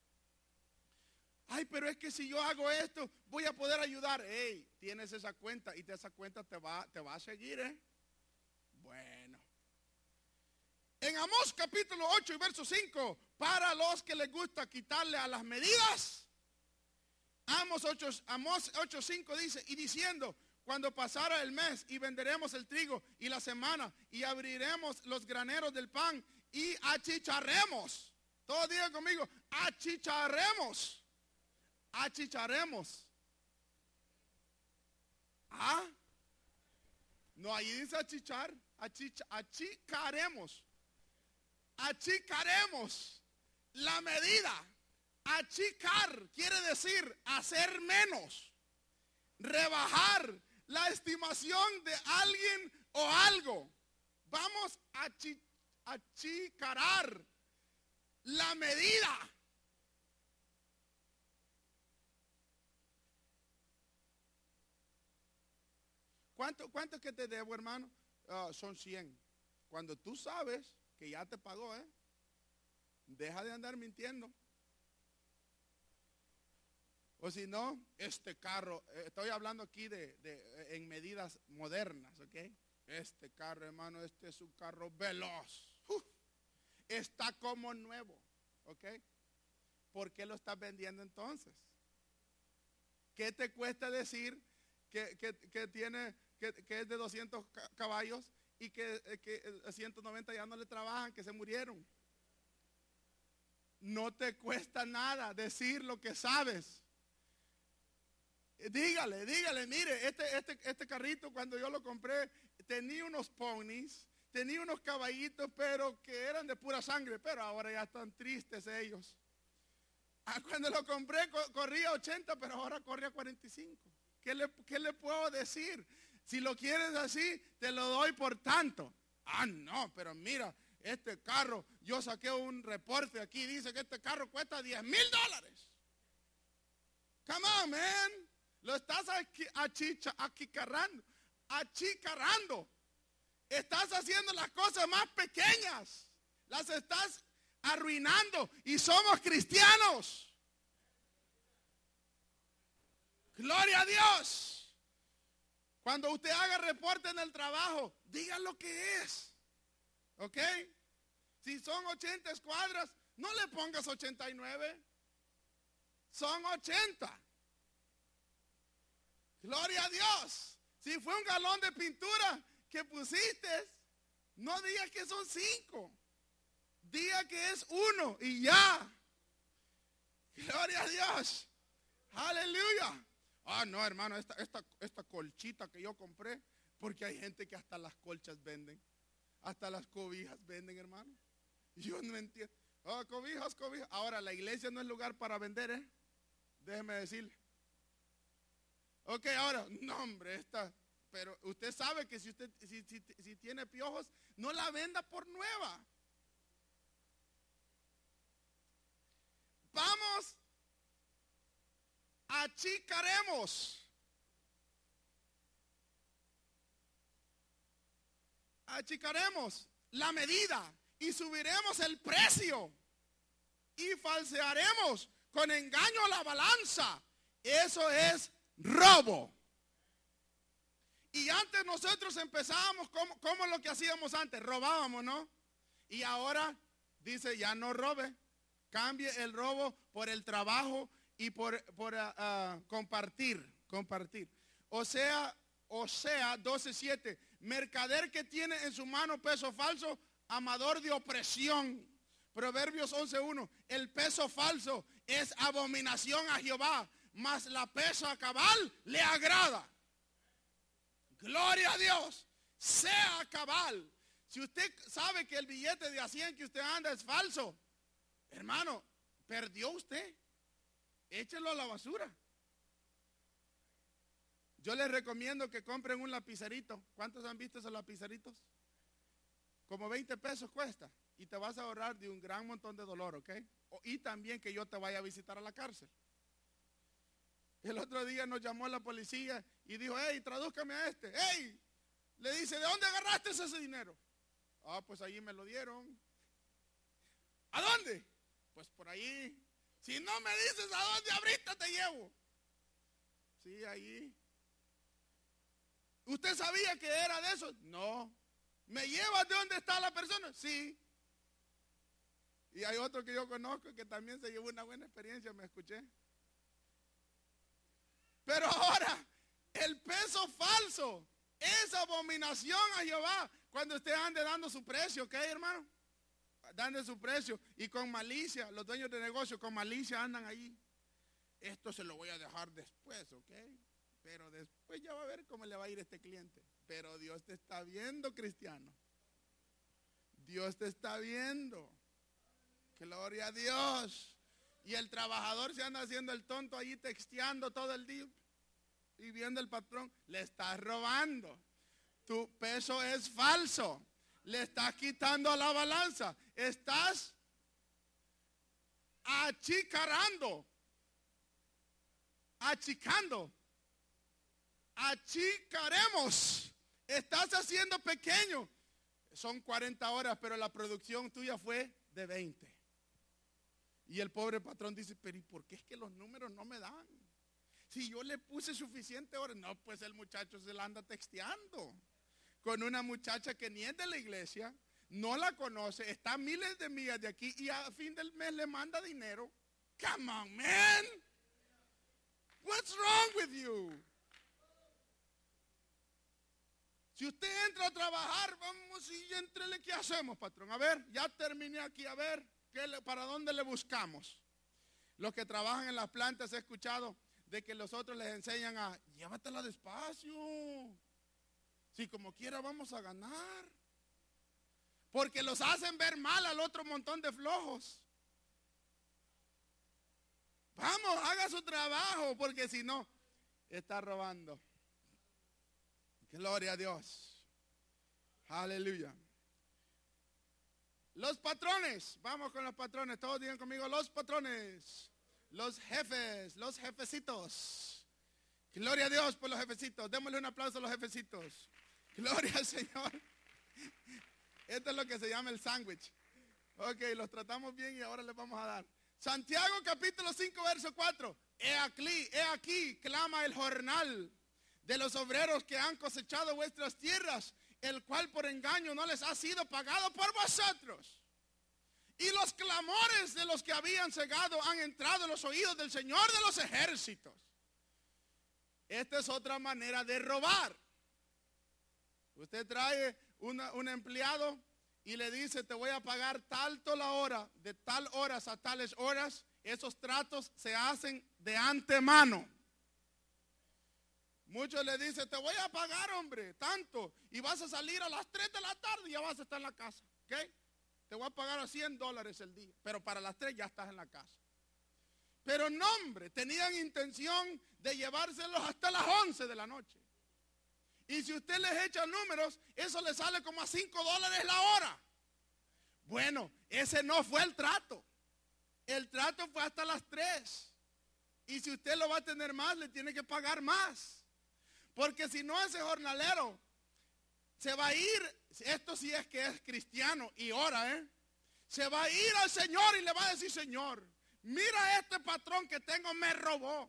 [SPEAKER 2] Ay, pero es que si yo hago esto, voy a poder ayudar. Hey, tienes esa cuenta y esa cuenta te va a seguir, ¿eh? Bueno. En Amós capítulo 8 y verso 5, para los que les gusta quitarle a las medidas, Amós 8:5 dice, y diciendo, cuando pasara el mes y venderemos el trigo y la semana y abriremos los graneros del pan y achicharremos. Todos digan conmigo, achicharremos. Achicharemos. ¿Ah? No, ahí dice achichar. Achicaremos. Achicaremos la medida. Achicar quiere decir hacer menos, rebajar la estimación de alguien o algo. Vamos a achicarar la medida. ¿Cuánto que te debo, hermano? Son 100. Cuando tú sabes que ya te pagó, deja de andar mintiendo. O si no, este carro, estoy hablando aquí en medidas modernas, ¿ok? Este carro, hermano, este es un carro veloz. Está como nuevo, ¿ok? ¿Por qué lo estás vendiendo entonces? ¿Qué te cuesta decir que tiene, que es de 200 caballos y que 190 ya no le trabajan, que se murieron? No te cuesta nada decir lo que sabes. Dígale, mire, este carrito cuando yo lo compré tenía unos ponies, tenía unos caballitos, pero que eran de pura sangre, pero ahora ya están tristes ellos. Cuando lo compré corría 80, pero ahora corre a 45. ¿Qué le puedo decir? Si lo quieres así, te lo doy por tanto. No, pero mira, este carro, yo saqué un reporte aquí, dice que este carro cuesta $10,000. Come on, man. Lo estás achicarrando. Estás haciendo las cosas más pequeñas. Las estás arruinando. Y somos cristianos. Gloria a Dios. Cuando usted haga reporte en el trabajo, diga lo que es. ¿Ok? Si son 80 escuadras, no le pongas 89. Son 80. Gloria a Dios. Si fue un galón de pintura que pusiste, no digas que son 5. Diga que es 1 y ya. Gloria a Dios. Aleluya. No, hermano, esta colchita que yo compré, porque hay gente que hasta las colchas venden. Hasta las cobijas venden, hermano. Yo no entiendo. Oh, cobijas, cobijas. Ahora, la iglesia no es lugar para vender, ¿eh? Déjeme decirle. Ok, ahora, no, hombre, pero usted sabe que si tiene piojos, no la venda por nueva. Vamos, achicaremos la medida y subiremos el precio y falsearemos con engaño la balanza. Eso es robo. Y antes nosotros empezábamos como lo que hacíamos antes, robábamos, ¿no? Y ahora dice, ya no robe, cambie el robo por el trabajo y por compartir. O sea 12:7, mercader que tiene en su mano peso falso, amador de opresión. Proverbios 11:1, el peso falso es abominación a Jehová, mas la pesa cabal le agrada. Gloria a Dios, sea cabal. Si usted sabe que el billete de a 100 que usted anda es falso, hermano, perdió usted. Échelo a la basura. Yo les recomiendo que compren un lapicerito. ¿Cuántos han visto esos lapiceritos? Como 20 pesos cuesta. Y te vas a ahorrar de un gran montón de dolor, ¿ok? Y también que yo te vaya a visitar a la cárcel. El otro día nos llamó la policía y dijo, hey, tradúzcame a este. Hey, le dice, ¿de dónde agarraste ese dinero? Ah, pues allí me lo dieron. ¿A dónde? Pues por ahí. Si no me dices a dónde ahorita te llevo. Sí, allí. ¿Usted sabía que era de eso? No. ¿Me llevas de dónde está la persona? Sí. Y hay otro que yo conozco que también se llevó una buena experiencia, me escuché. Pero ahora, el peso falso es abominación a Jehová. Cuando usted ande dando su precio, ¿ok, hermano? Dando su precio y con malicia, los dueños de negocio con malicia andan ahí. Esto se lo voy a dejar después, ¿ok? Pero después ya va a ver cómo le va a ir a este cliente. Pero Dios te está viendo, cristiano. Dios te está viendo. Gloria a Dios. Y el trabajador se anda haciendo el tonto ahí texteando todo el día. Y viendo el patrón, le estás robando. Tu peso es falso. Le estás quitando a la balanza. Estás achicando. Achicaremos. Estás haciendo pequeño. Son 40 horas, pero la producción tuya fue de 20. Y el pobre patrón dice, pero ¿y por qué es que los números no me dan? Si yo le puse suficiente horas. No, pues el muchacho se la anda texteando con una muchacha que ni es de la iglesia, no la conoce, está a miles de millas de aquí y a fin del mes le manda dinero. Come on, man. What's wrong with you? Si usted entra a trabajar, vamos y entrele, ¿qué hacemos, patrón? A ver, ya terminé aquí, a ver, ¿para dónde le buscamos? Los que trabajan en las plantas he escuchado de que los otros les enseñan a, llévatela despacio. Si como quiera vamos a ganar. Porque los hacen ver mal al otro montón de flojos. Vamos, haga su trabajo, porque si no, está robando. Gloria a Dios. Aleluya. Los patrones, vamos con los patrones, todos digan conmigo, los patrones, los jefes, los jefecitos. Gloria a Dios por los jefecitos. Démosle un aplauso a los jefecitos. Gloria al Señor. Esto es lo que se llama el sándwich. Ok, los tratamos bien y ahora les vamos a dar. Santiago capítulo 5 verso 4. He aquí, clama el jornal de los obreros que han cosechado vuestras tierras, el cual por engaño no les ha sido pagado por vosotros. Y los clamores de los que habían cegado han entrado en los oídos del Señor de los ejércitos. Esta es otra manera de robar. Usted trae un empleado y le dice, te voy a pagar tanto la hora, de tal horas a tales horas. Esos tratos se hacen de antemano. Muchos le dicen, te voy a pagar, hombre, tanto. Y vas a salir a las 3 de la tarde y ya vas a estar en la casa. ¿Ok? te voy a pagar a $100 el día, pero para las 3 ya estás en la casa. Pero no, hombre, tenían intención de llevárselos hasta las 11 de la noche. Y si usted les echa números, eso le sale como a $5 la hora. Bueno, ese no fue el trato. El trato fue hasta las 3. Y si usted lo va a tener más, le tiene que pagar más. Porque si no, ese jornalero se va a ir, esto sí es que es cristiano y ora, se va a ir al Señor y le va a decir: Señor, mira, este patrón que tengo me robó.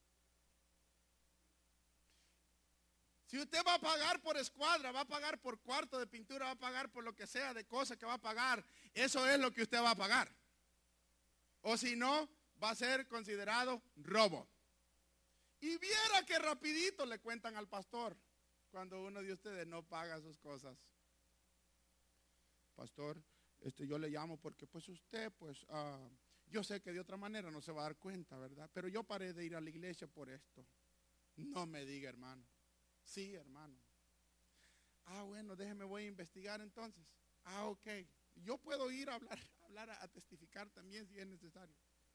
[SPEAKER 2] Si usted va a pagar por escuadra, va a pagar por cuarto de pintura, va a pagar por lo que sea de cosas que va a pagar, eso es lo que usted va a pagar. O si no, va a ser considerado robo. Y viera que rapidito le cuentan al pastor cuando uno de ustedes no paga sus cosas. Pastor, yo le llamo porque pues usted, yo sé que de otra manera no se va a dar cuenta, ¿verdad? Pero yo paré de ir a la iglesia por esto. No me diga, hermano. Sí, hermano. Bueno, déjeme, voy a investigar entonces. Ok. Yo puedo ir a hablar, a testificar también si es necesario.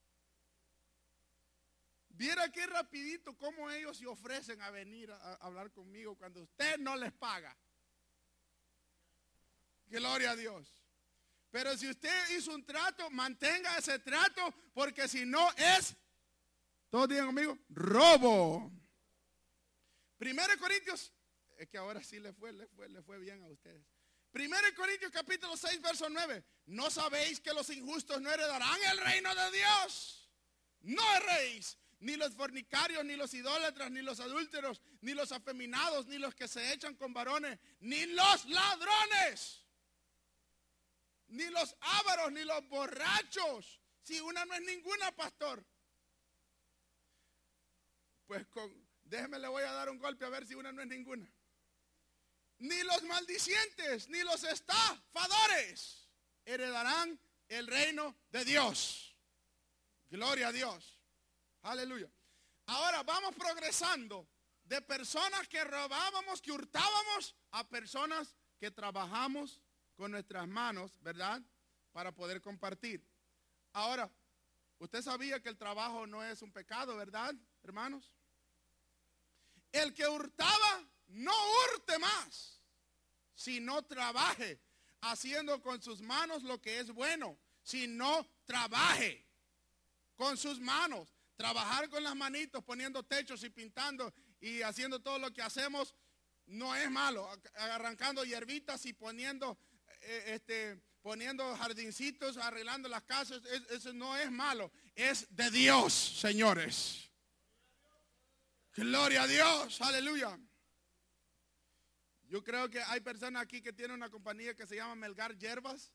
[SPEAKER 2] Viera qué rapidito cómo ellos se ofrecen a venir a hablar conmigo cuando usted no les paga. Gloria a Dios. Pero si usted hizo un trato, mantenga ese trato, porque si no es, todos digan conmigo, robo. 1 Corintios, es que ahora sí le fue bien a ustedes. 1 Corintios capítulo 6, verso 9. ¿No sabéis que los injustos no heredarán el reino de Dios? No erréis, ni los fornicarios, ni los idólatras, ni los adúlteros, ni los afeminados, ni los que se echan con varones, ni los ladrones, ni los ávaros, ni los borrachos. Si una no es ninguna, pastor, pues déjeme, le voy a dar un golpe a ver si una no es ninguna. Ni los maldicientes, ni los estafadores heredarán el reino de Dios. Gloria a Dios. Aleluya. Ahora vamos progresando de personas que robábamos, que hurtábamos, a personas que trabajamos con nuestras manos, ¿verdad? Para poder compartir. Ahora, usted sabía que el trabajo no es un pecado, ¿verdad, hermanos? El que hurtaba, no hurte más, sino trabaje, haciendo con sus manos lo que es bueno, sino trabaje con sus manos. Trabajar con las manitos, poniendo techos y pintando y haciendo todo lo que hacemos, no es malo. Arrancando hierbitas y poniendo jardincitos, arreglando las casas, eso no es malo. Es de Dios, señores. Gloria a Dios, aleluya. Yo creo que hay personas aquí que tienen una compañía que se llama Melgar Hierbas.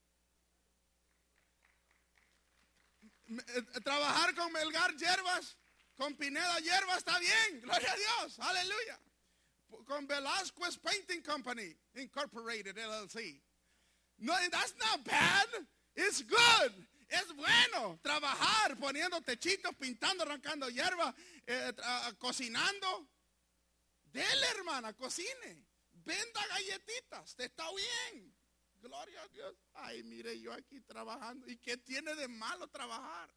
[SPEAKER 2] Trabajar con Melgar Hierbas, con Pineda Hierbas está bien, gloria a Dios, aleluya. Con Velázquez Painting Company Incorporated, LLC. No, that's not bad, it's good. Es bueno trabajar poniendo techitos, pintando, arrancando hierba, cocinando. Dele, hermana, cocine. Venda galletitas, te está bien. Gloria a Dios. Ay, mire, yo aquí trabajando. ¿Y qué tiene de malo trabajar?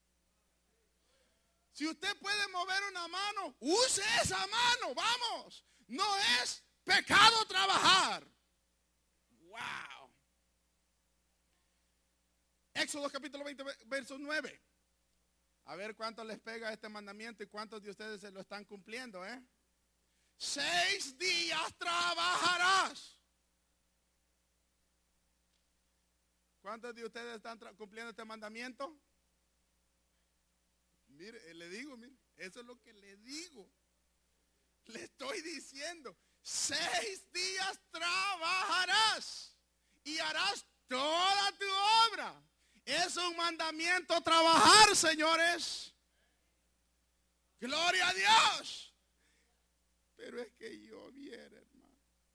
[SPEAKER 2] Si usted puede mover una mano, use esa mano, vamos. No es pecado trabajar. Wow. Éxodo capítulo 20, verso 9. A ver cuánto les pega este mandamiento y cuántos de ustedes se lo están cumpliendo, 6 días trabajarás. ¿Cuántos de ustedes están cumpliendo este mandamiento? Mire, le digo, mire, eso es lo que le digo. Le estoy diciendo, 6 días trabajarás y harás toda tu obra. Es un mandamiento trabajar, señores. Gloria a Dios. Pero es que yo viera, hermano.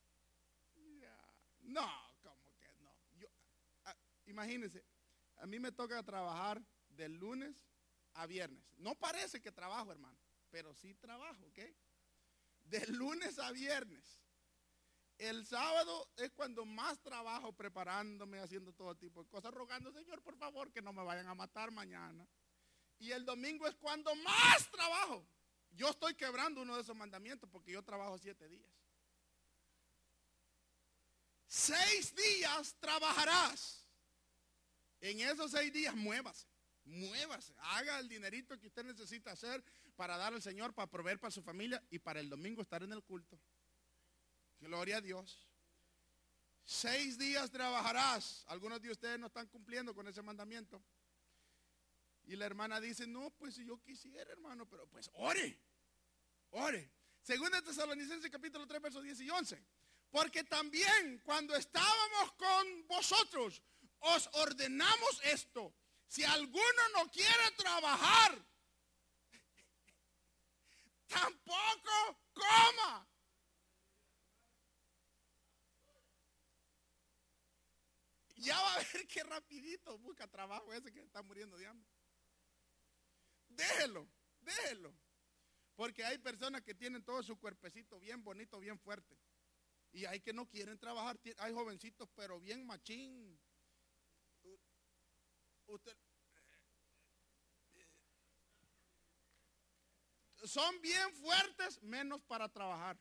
[SPEAKER 2] No, como que no. Imagínense, a mí me toca trabajar de lunes a viernes. No parece que trabajo, hermano, pero sí trabajo, ¿ok? De lunes a viernes. El sábado es cuando más trabajo preparándome, haciendo todo tipo de cosas, rogando, Señor, por favor, que no me vayan a matar mañana. Y el domingo es cuando más trabajo. Yo estoy quebrando uno de esos mandamientos porque yo trabajo 7 días. 6 días trabajarás. En esos 6 días muévase. Haga el dinerito que usted necesita hacer para dar al Señor, para proveer para su familia y para el domingo estar en el culto. Gloria a Dios. 6 días trabajarás. Algunos de ustedes no están cumpliendo con ese mandamiento. Y la hermana dice, no, pues si yo quisiera, hermano, pero pues ore. Segunda Tesalonicenses capítulo 3, versos 10 y 11. Porque también cuando estábamos con vosotros, os ordenamos esto. Si alguno no quiere trabajar, tampoco coma. Ya va a ver qué rapidito busca trabajo ese que está muriendo de hambre. Déjelo. Porque hay personas que tienen todo su cuerpecito bien bonito, bien fuerte. Y hay que no quieren trabajar. Hay jovencitos, pero bien machín. Son bien fuertes, menos para trabajar.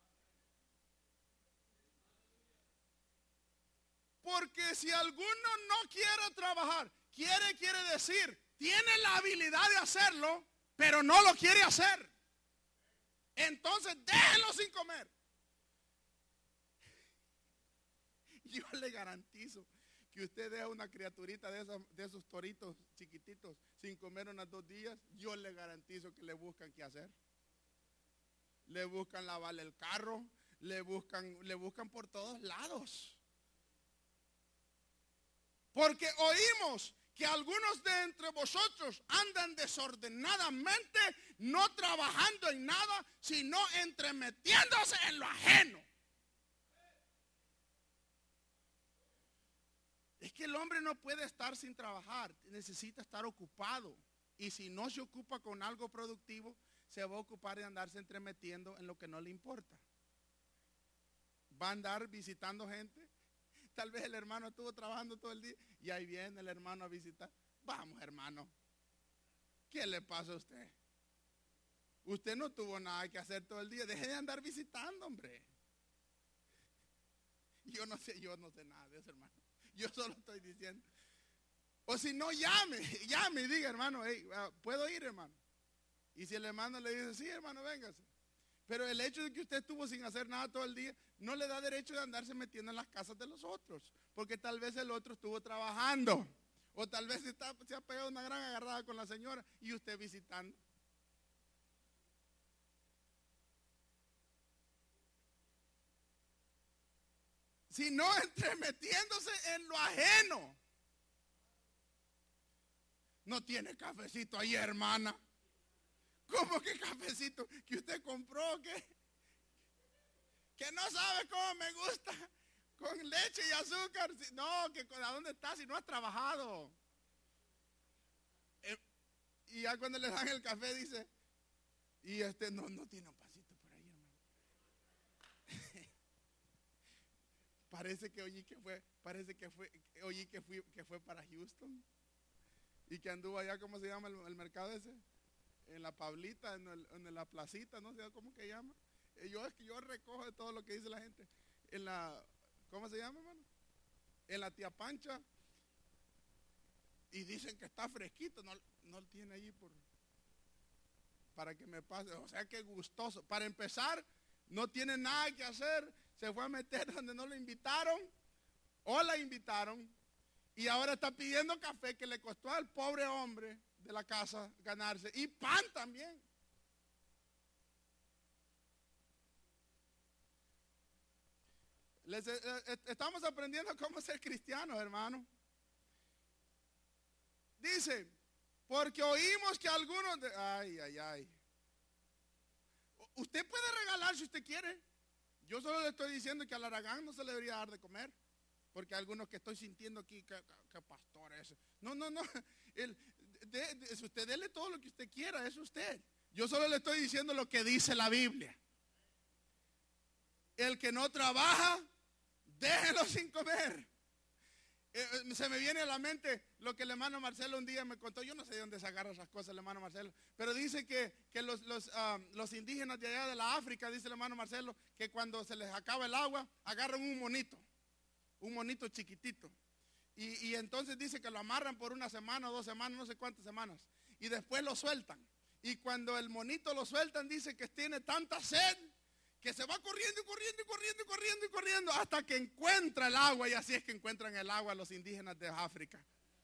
[SPEAKER 2] Porque si alguno no quiere trabajar, quiere decir, tiene la habilidad de hacerlo, pero no lo quiere hacer. Entonces déjelo sin comer. Yo le garantizo que usted deja una criaturita de esos toritos chiquititos sin comer unos 2 días, yo le garantizo que le buscan qué hacer. Le buscan lavarle el carro, le buscan por todos lados. Porque oímos que algunos de entre vosotros andan desordenadamente, no trabajando en nada, sino entremetiéndose en lo ajeno. Es que el hombre no puede estar sin trabajar, necesita estar ocupado. Y si no se ocupa con algo productivo, se va a ocupar de andarse entremetiendo en lo que no le importa. Va a andar visitando gente. Tal vez el hermano estuvo trabajando todo el día y ahí viene el hermano a visitar. Vamos, hermano, ¿qué le pasa a usted? Usted no tuvo nada que hacer todo el día. Deje de andar visitando, hombre. Yo no sé nada de eso, hermano. Yo solo estoy diciendo. O si no, llame y diga, hermano, hey, ¿puedo ir, hermano? Y si el hermano le dice, sí, hermano, véngase. Pero el hecho de que usted estuvo sin hacer nada todo el día no le da derecho de andarse metiendo en las casas de los otros. Porque tal vez el otro estuvo trabajando. O tal vez se ha pegado una gran agarrada con la señora y usted visitando. Sino entremetiéndose en lo ajeno. No tiene cafecito ahí, hermana. ¿Cómo que cafecito? ¿Que usted compró? Que no sabe cómo me gusta. Con leche y azúcar. No, que ¿a dónde está si no has trabajado? Y ya cuando le dan el café dice, y no tiene un pasito por ahí, hermano. Parece que oí que fue para Houston. Y que anduvo allá, ¿cómo se llama el mercado ese? En la Pablita, en la placita, no sé cómo que llama. Yo recojo de todo lo que dice la gente. ¿Cómo se llama, hermano? En la Tía Pancha. Y dicen que está fresquito, no lo tiene allí para que me pase. O sea, que gustoso. Para empezar, no tiene nada que hacer. Se fue a meter donde no lo invitaron o la invitaron. Y ahora está pidiendo café que le costó al pobre hombre de la casa ganarse. Y pan también. Estamos aprendiendo cómo ser cristianos, hermano. Dice, porque oímos que algunos ay. Usted puede regalar si usted quiere. Yo solo le estoy diciendo que al Aragán no se le debería dar de comer. Porque hay algunos que estoy sintiendo aquí, que pastor es. No. Usted dele todo lo que usted quiera, es usted. Yo solo le estoy diciendo lo que dice la Biblia. El que no trabaja, déjelo sin comer. Se me viene a la mente lo que el hermano Marcelo un día me contó. Yo no sé de dónde se agarra esas cosas el hermano Marcelo, pero dice que los indígenas de allá de la África, dice el hermano Marcelo, que cuando se les acaba el agua, agarran un monito chiquitito. Y entonces dice que lo amarran por una semana o 2 semanas, no sé cuántas semanas, y después lo sueltan. Y cuando el monito lo sueltan, dice que tiene tanta sed que se va corriendo y corriendo hasta que encuentra el agua. Y así es que encuentran el agua los indígenas de África.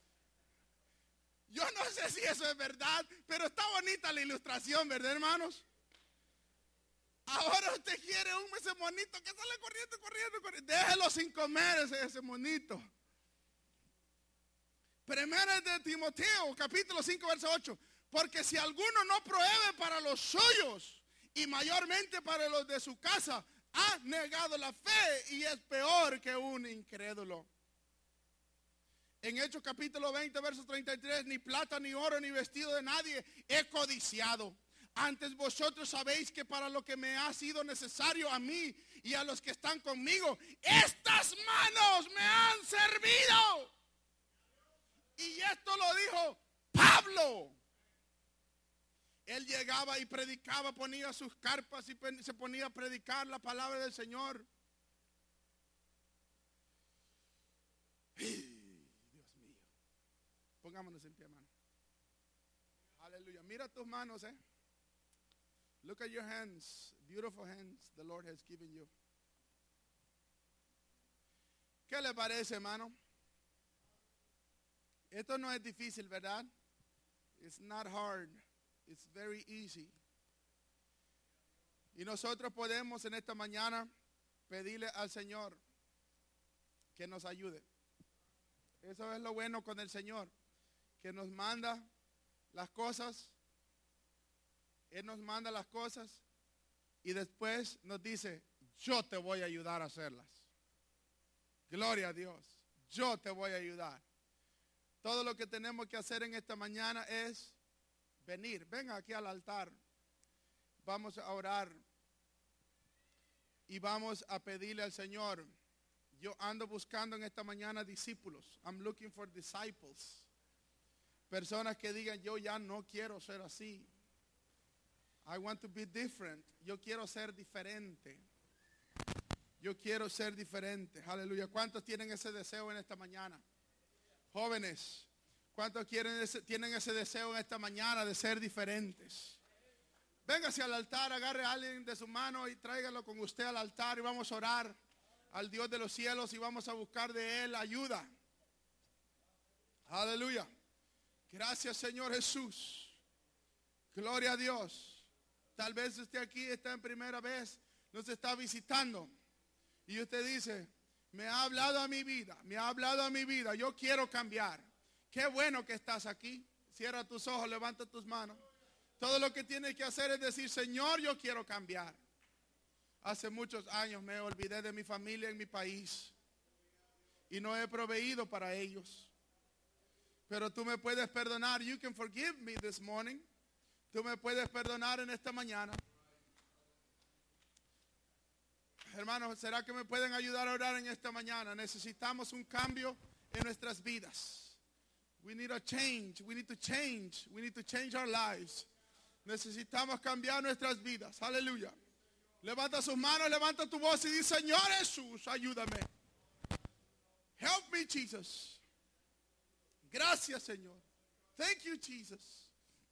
[SPEAKER 2] Yo no sé si eso es verdad, pero está bonita la ilustración, ¿verdad, hermanos? Ahora usted quiere ese monito que sale corriendo. Déjelo sin comer ese monito. Primera de Timoteo, capítulo 5, verso 8. Porque si alguno no provee para los suyos, y mayormente para los de su casa, ha negado la fe y es peor que un incrédulo. En Hechos capítulo 20, verso 33, ni plata, ni oro, ni vestido de nadie he codiciado. Antes vosotros sabéis que para lo que me ha sido necesario a mí y a los que están conmigo, estas manos me han servido. Y esto lo dijo Pablo. Él llegaba y predicaba, ponía sus carpas y se ponía a predicar la palabra del Señor. Dios mío. Pongámonos en pie, hermano. Aleluya. Mira tus manos, Look at your hands. Beautiful hands the Lord has given you. ¿Qué le parece, hermano? Esto no es difícil, ¿verdad? It's not hard. It's very easy. Y nosotros podemos en esta mañana pedirle al Señor que nos ayude. Eso es lo bueno con el Señor, que nos manda las cosas. Él nos manda las cosas y después nos dice, yo te voy a ayudar a hacerlas. Gloria a Dios. Yo te voy a ayudar. Todo lo que tenemos que hacer en esta mañana es venir. Venga aquí al altar. Vamos a orar y vamos a pedirle al Señor. Yo ando buscando en esta mañana discípulos. I'm looking for disciples. Personas que digan, yo ya no quiero ser así. I want to be different. Yo quiero ser diferente. Yo quiero ser diferente. Aleluya. ¿Cuántos tienen ese deseo en esta mañana? Jóvenes, ¿cuántos tienen ese deseo en esta mañana de ser diferentes? Véngase al altar, agarre a alguien de su mano y tráigalo con usted al altar y vamos a orar al Dios de los cielos y vamos a buscar de Él ayuda. Aleluya. Gracias, Señor Jesús. Gloria a Dios. Tal vez usted aquí está en primera vez, nos está visitando y usted dice, me ha hablado a mi vida, yo quiero cambiar. Qué bueno que estás aquí. Cierra tus ojos, levanta tus manos. Todo lo que tienes que hacer es decir, Señor, yo quiero cambiar. Hace muchos años me olvidé de mi familia en mi país y no he proveído para ellos. Pero tú me puedes perdonar. You can forgive me this morning. Tú me puedes perdonar en esta mañana. Hermanos, ¿será que me pueden ayudar a orar en esta mañana? Necesitamos un cambio en nuestras vidas. We need a change. We need to change. We need to change our lives. Necesitamos cambiar nuestras vidas. Aleluya. Levanta sus manos, levanta tu voz y dice, Señor Jesús, ayúdame. Help me, Jesus. Gracias, Señor. Thank you, Jesus.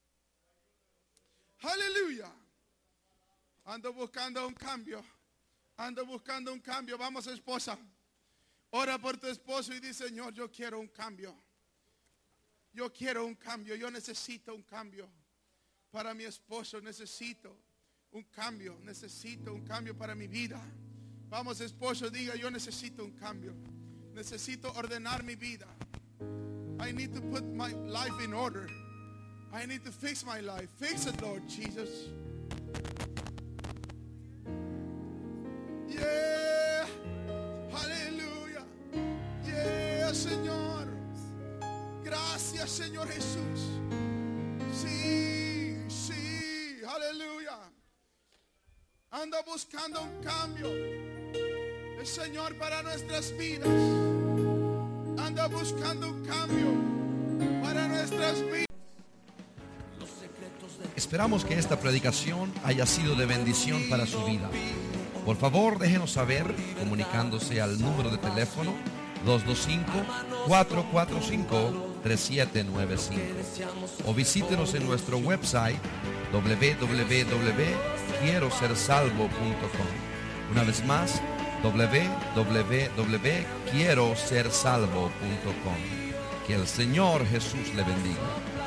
[SPEAKER 2] Aleluya. Ando buscando un cambio. Vamos, esposa. Ora por tu esposo y dice, Señor, yo quiero un cambio. Yo necesito un cambio. Para mi esposo necesito un cambio para mi vida. Vamos, esposo, diga, yo necesito un cambio. Necesito ordenar mi vida. I need to put my life in order. I need to fix my life. Fix it, Lord Jesus. Yeah. Aleluya. Yeah, Señor. Gracias, Señor Jesús. Sí. Aleluya. Ando buscando un cambio. el Señor para nuestras vidas. Anda buscando un cambio para nuestras vidas.
[SPEAKER 1] Esperamos que esta predicación haya sido de bendición para su vida. Por favor, déjenos saber comunicándose al número de teléfono 225-445-3795 o visítenos en nuestro website www.quierosersalvo.com. Una vez más, www.quierosersalvo.com. Que el Señor Jesús le bendiga.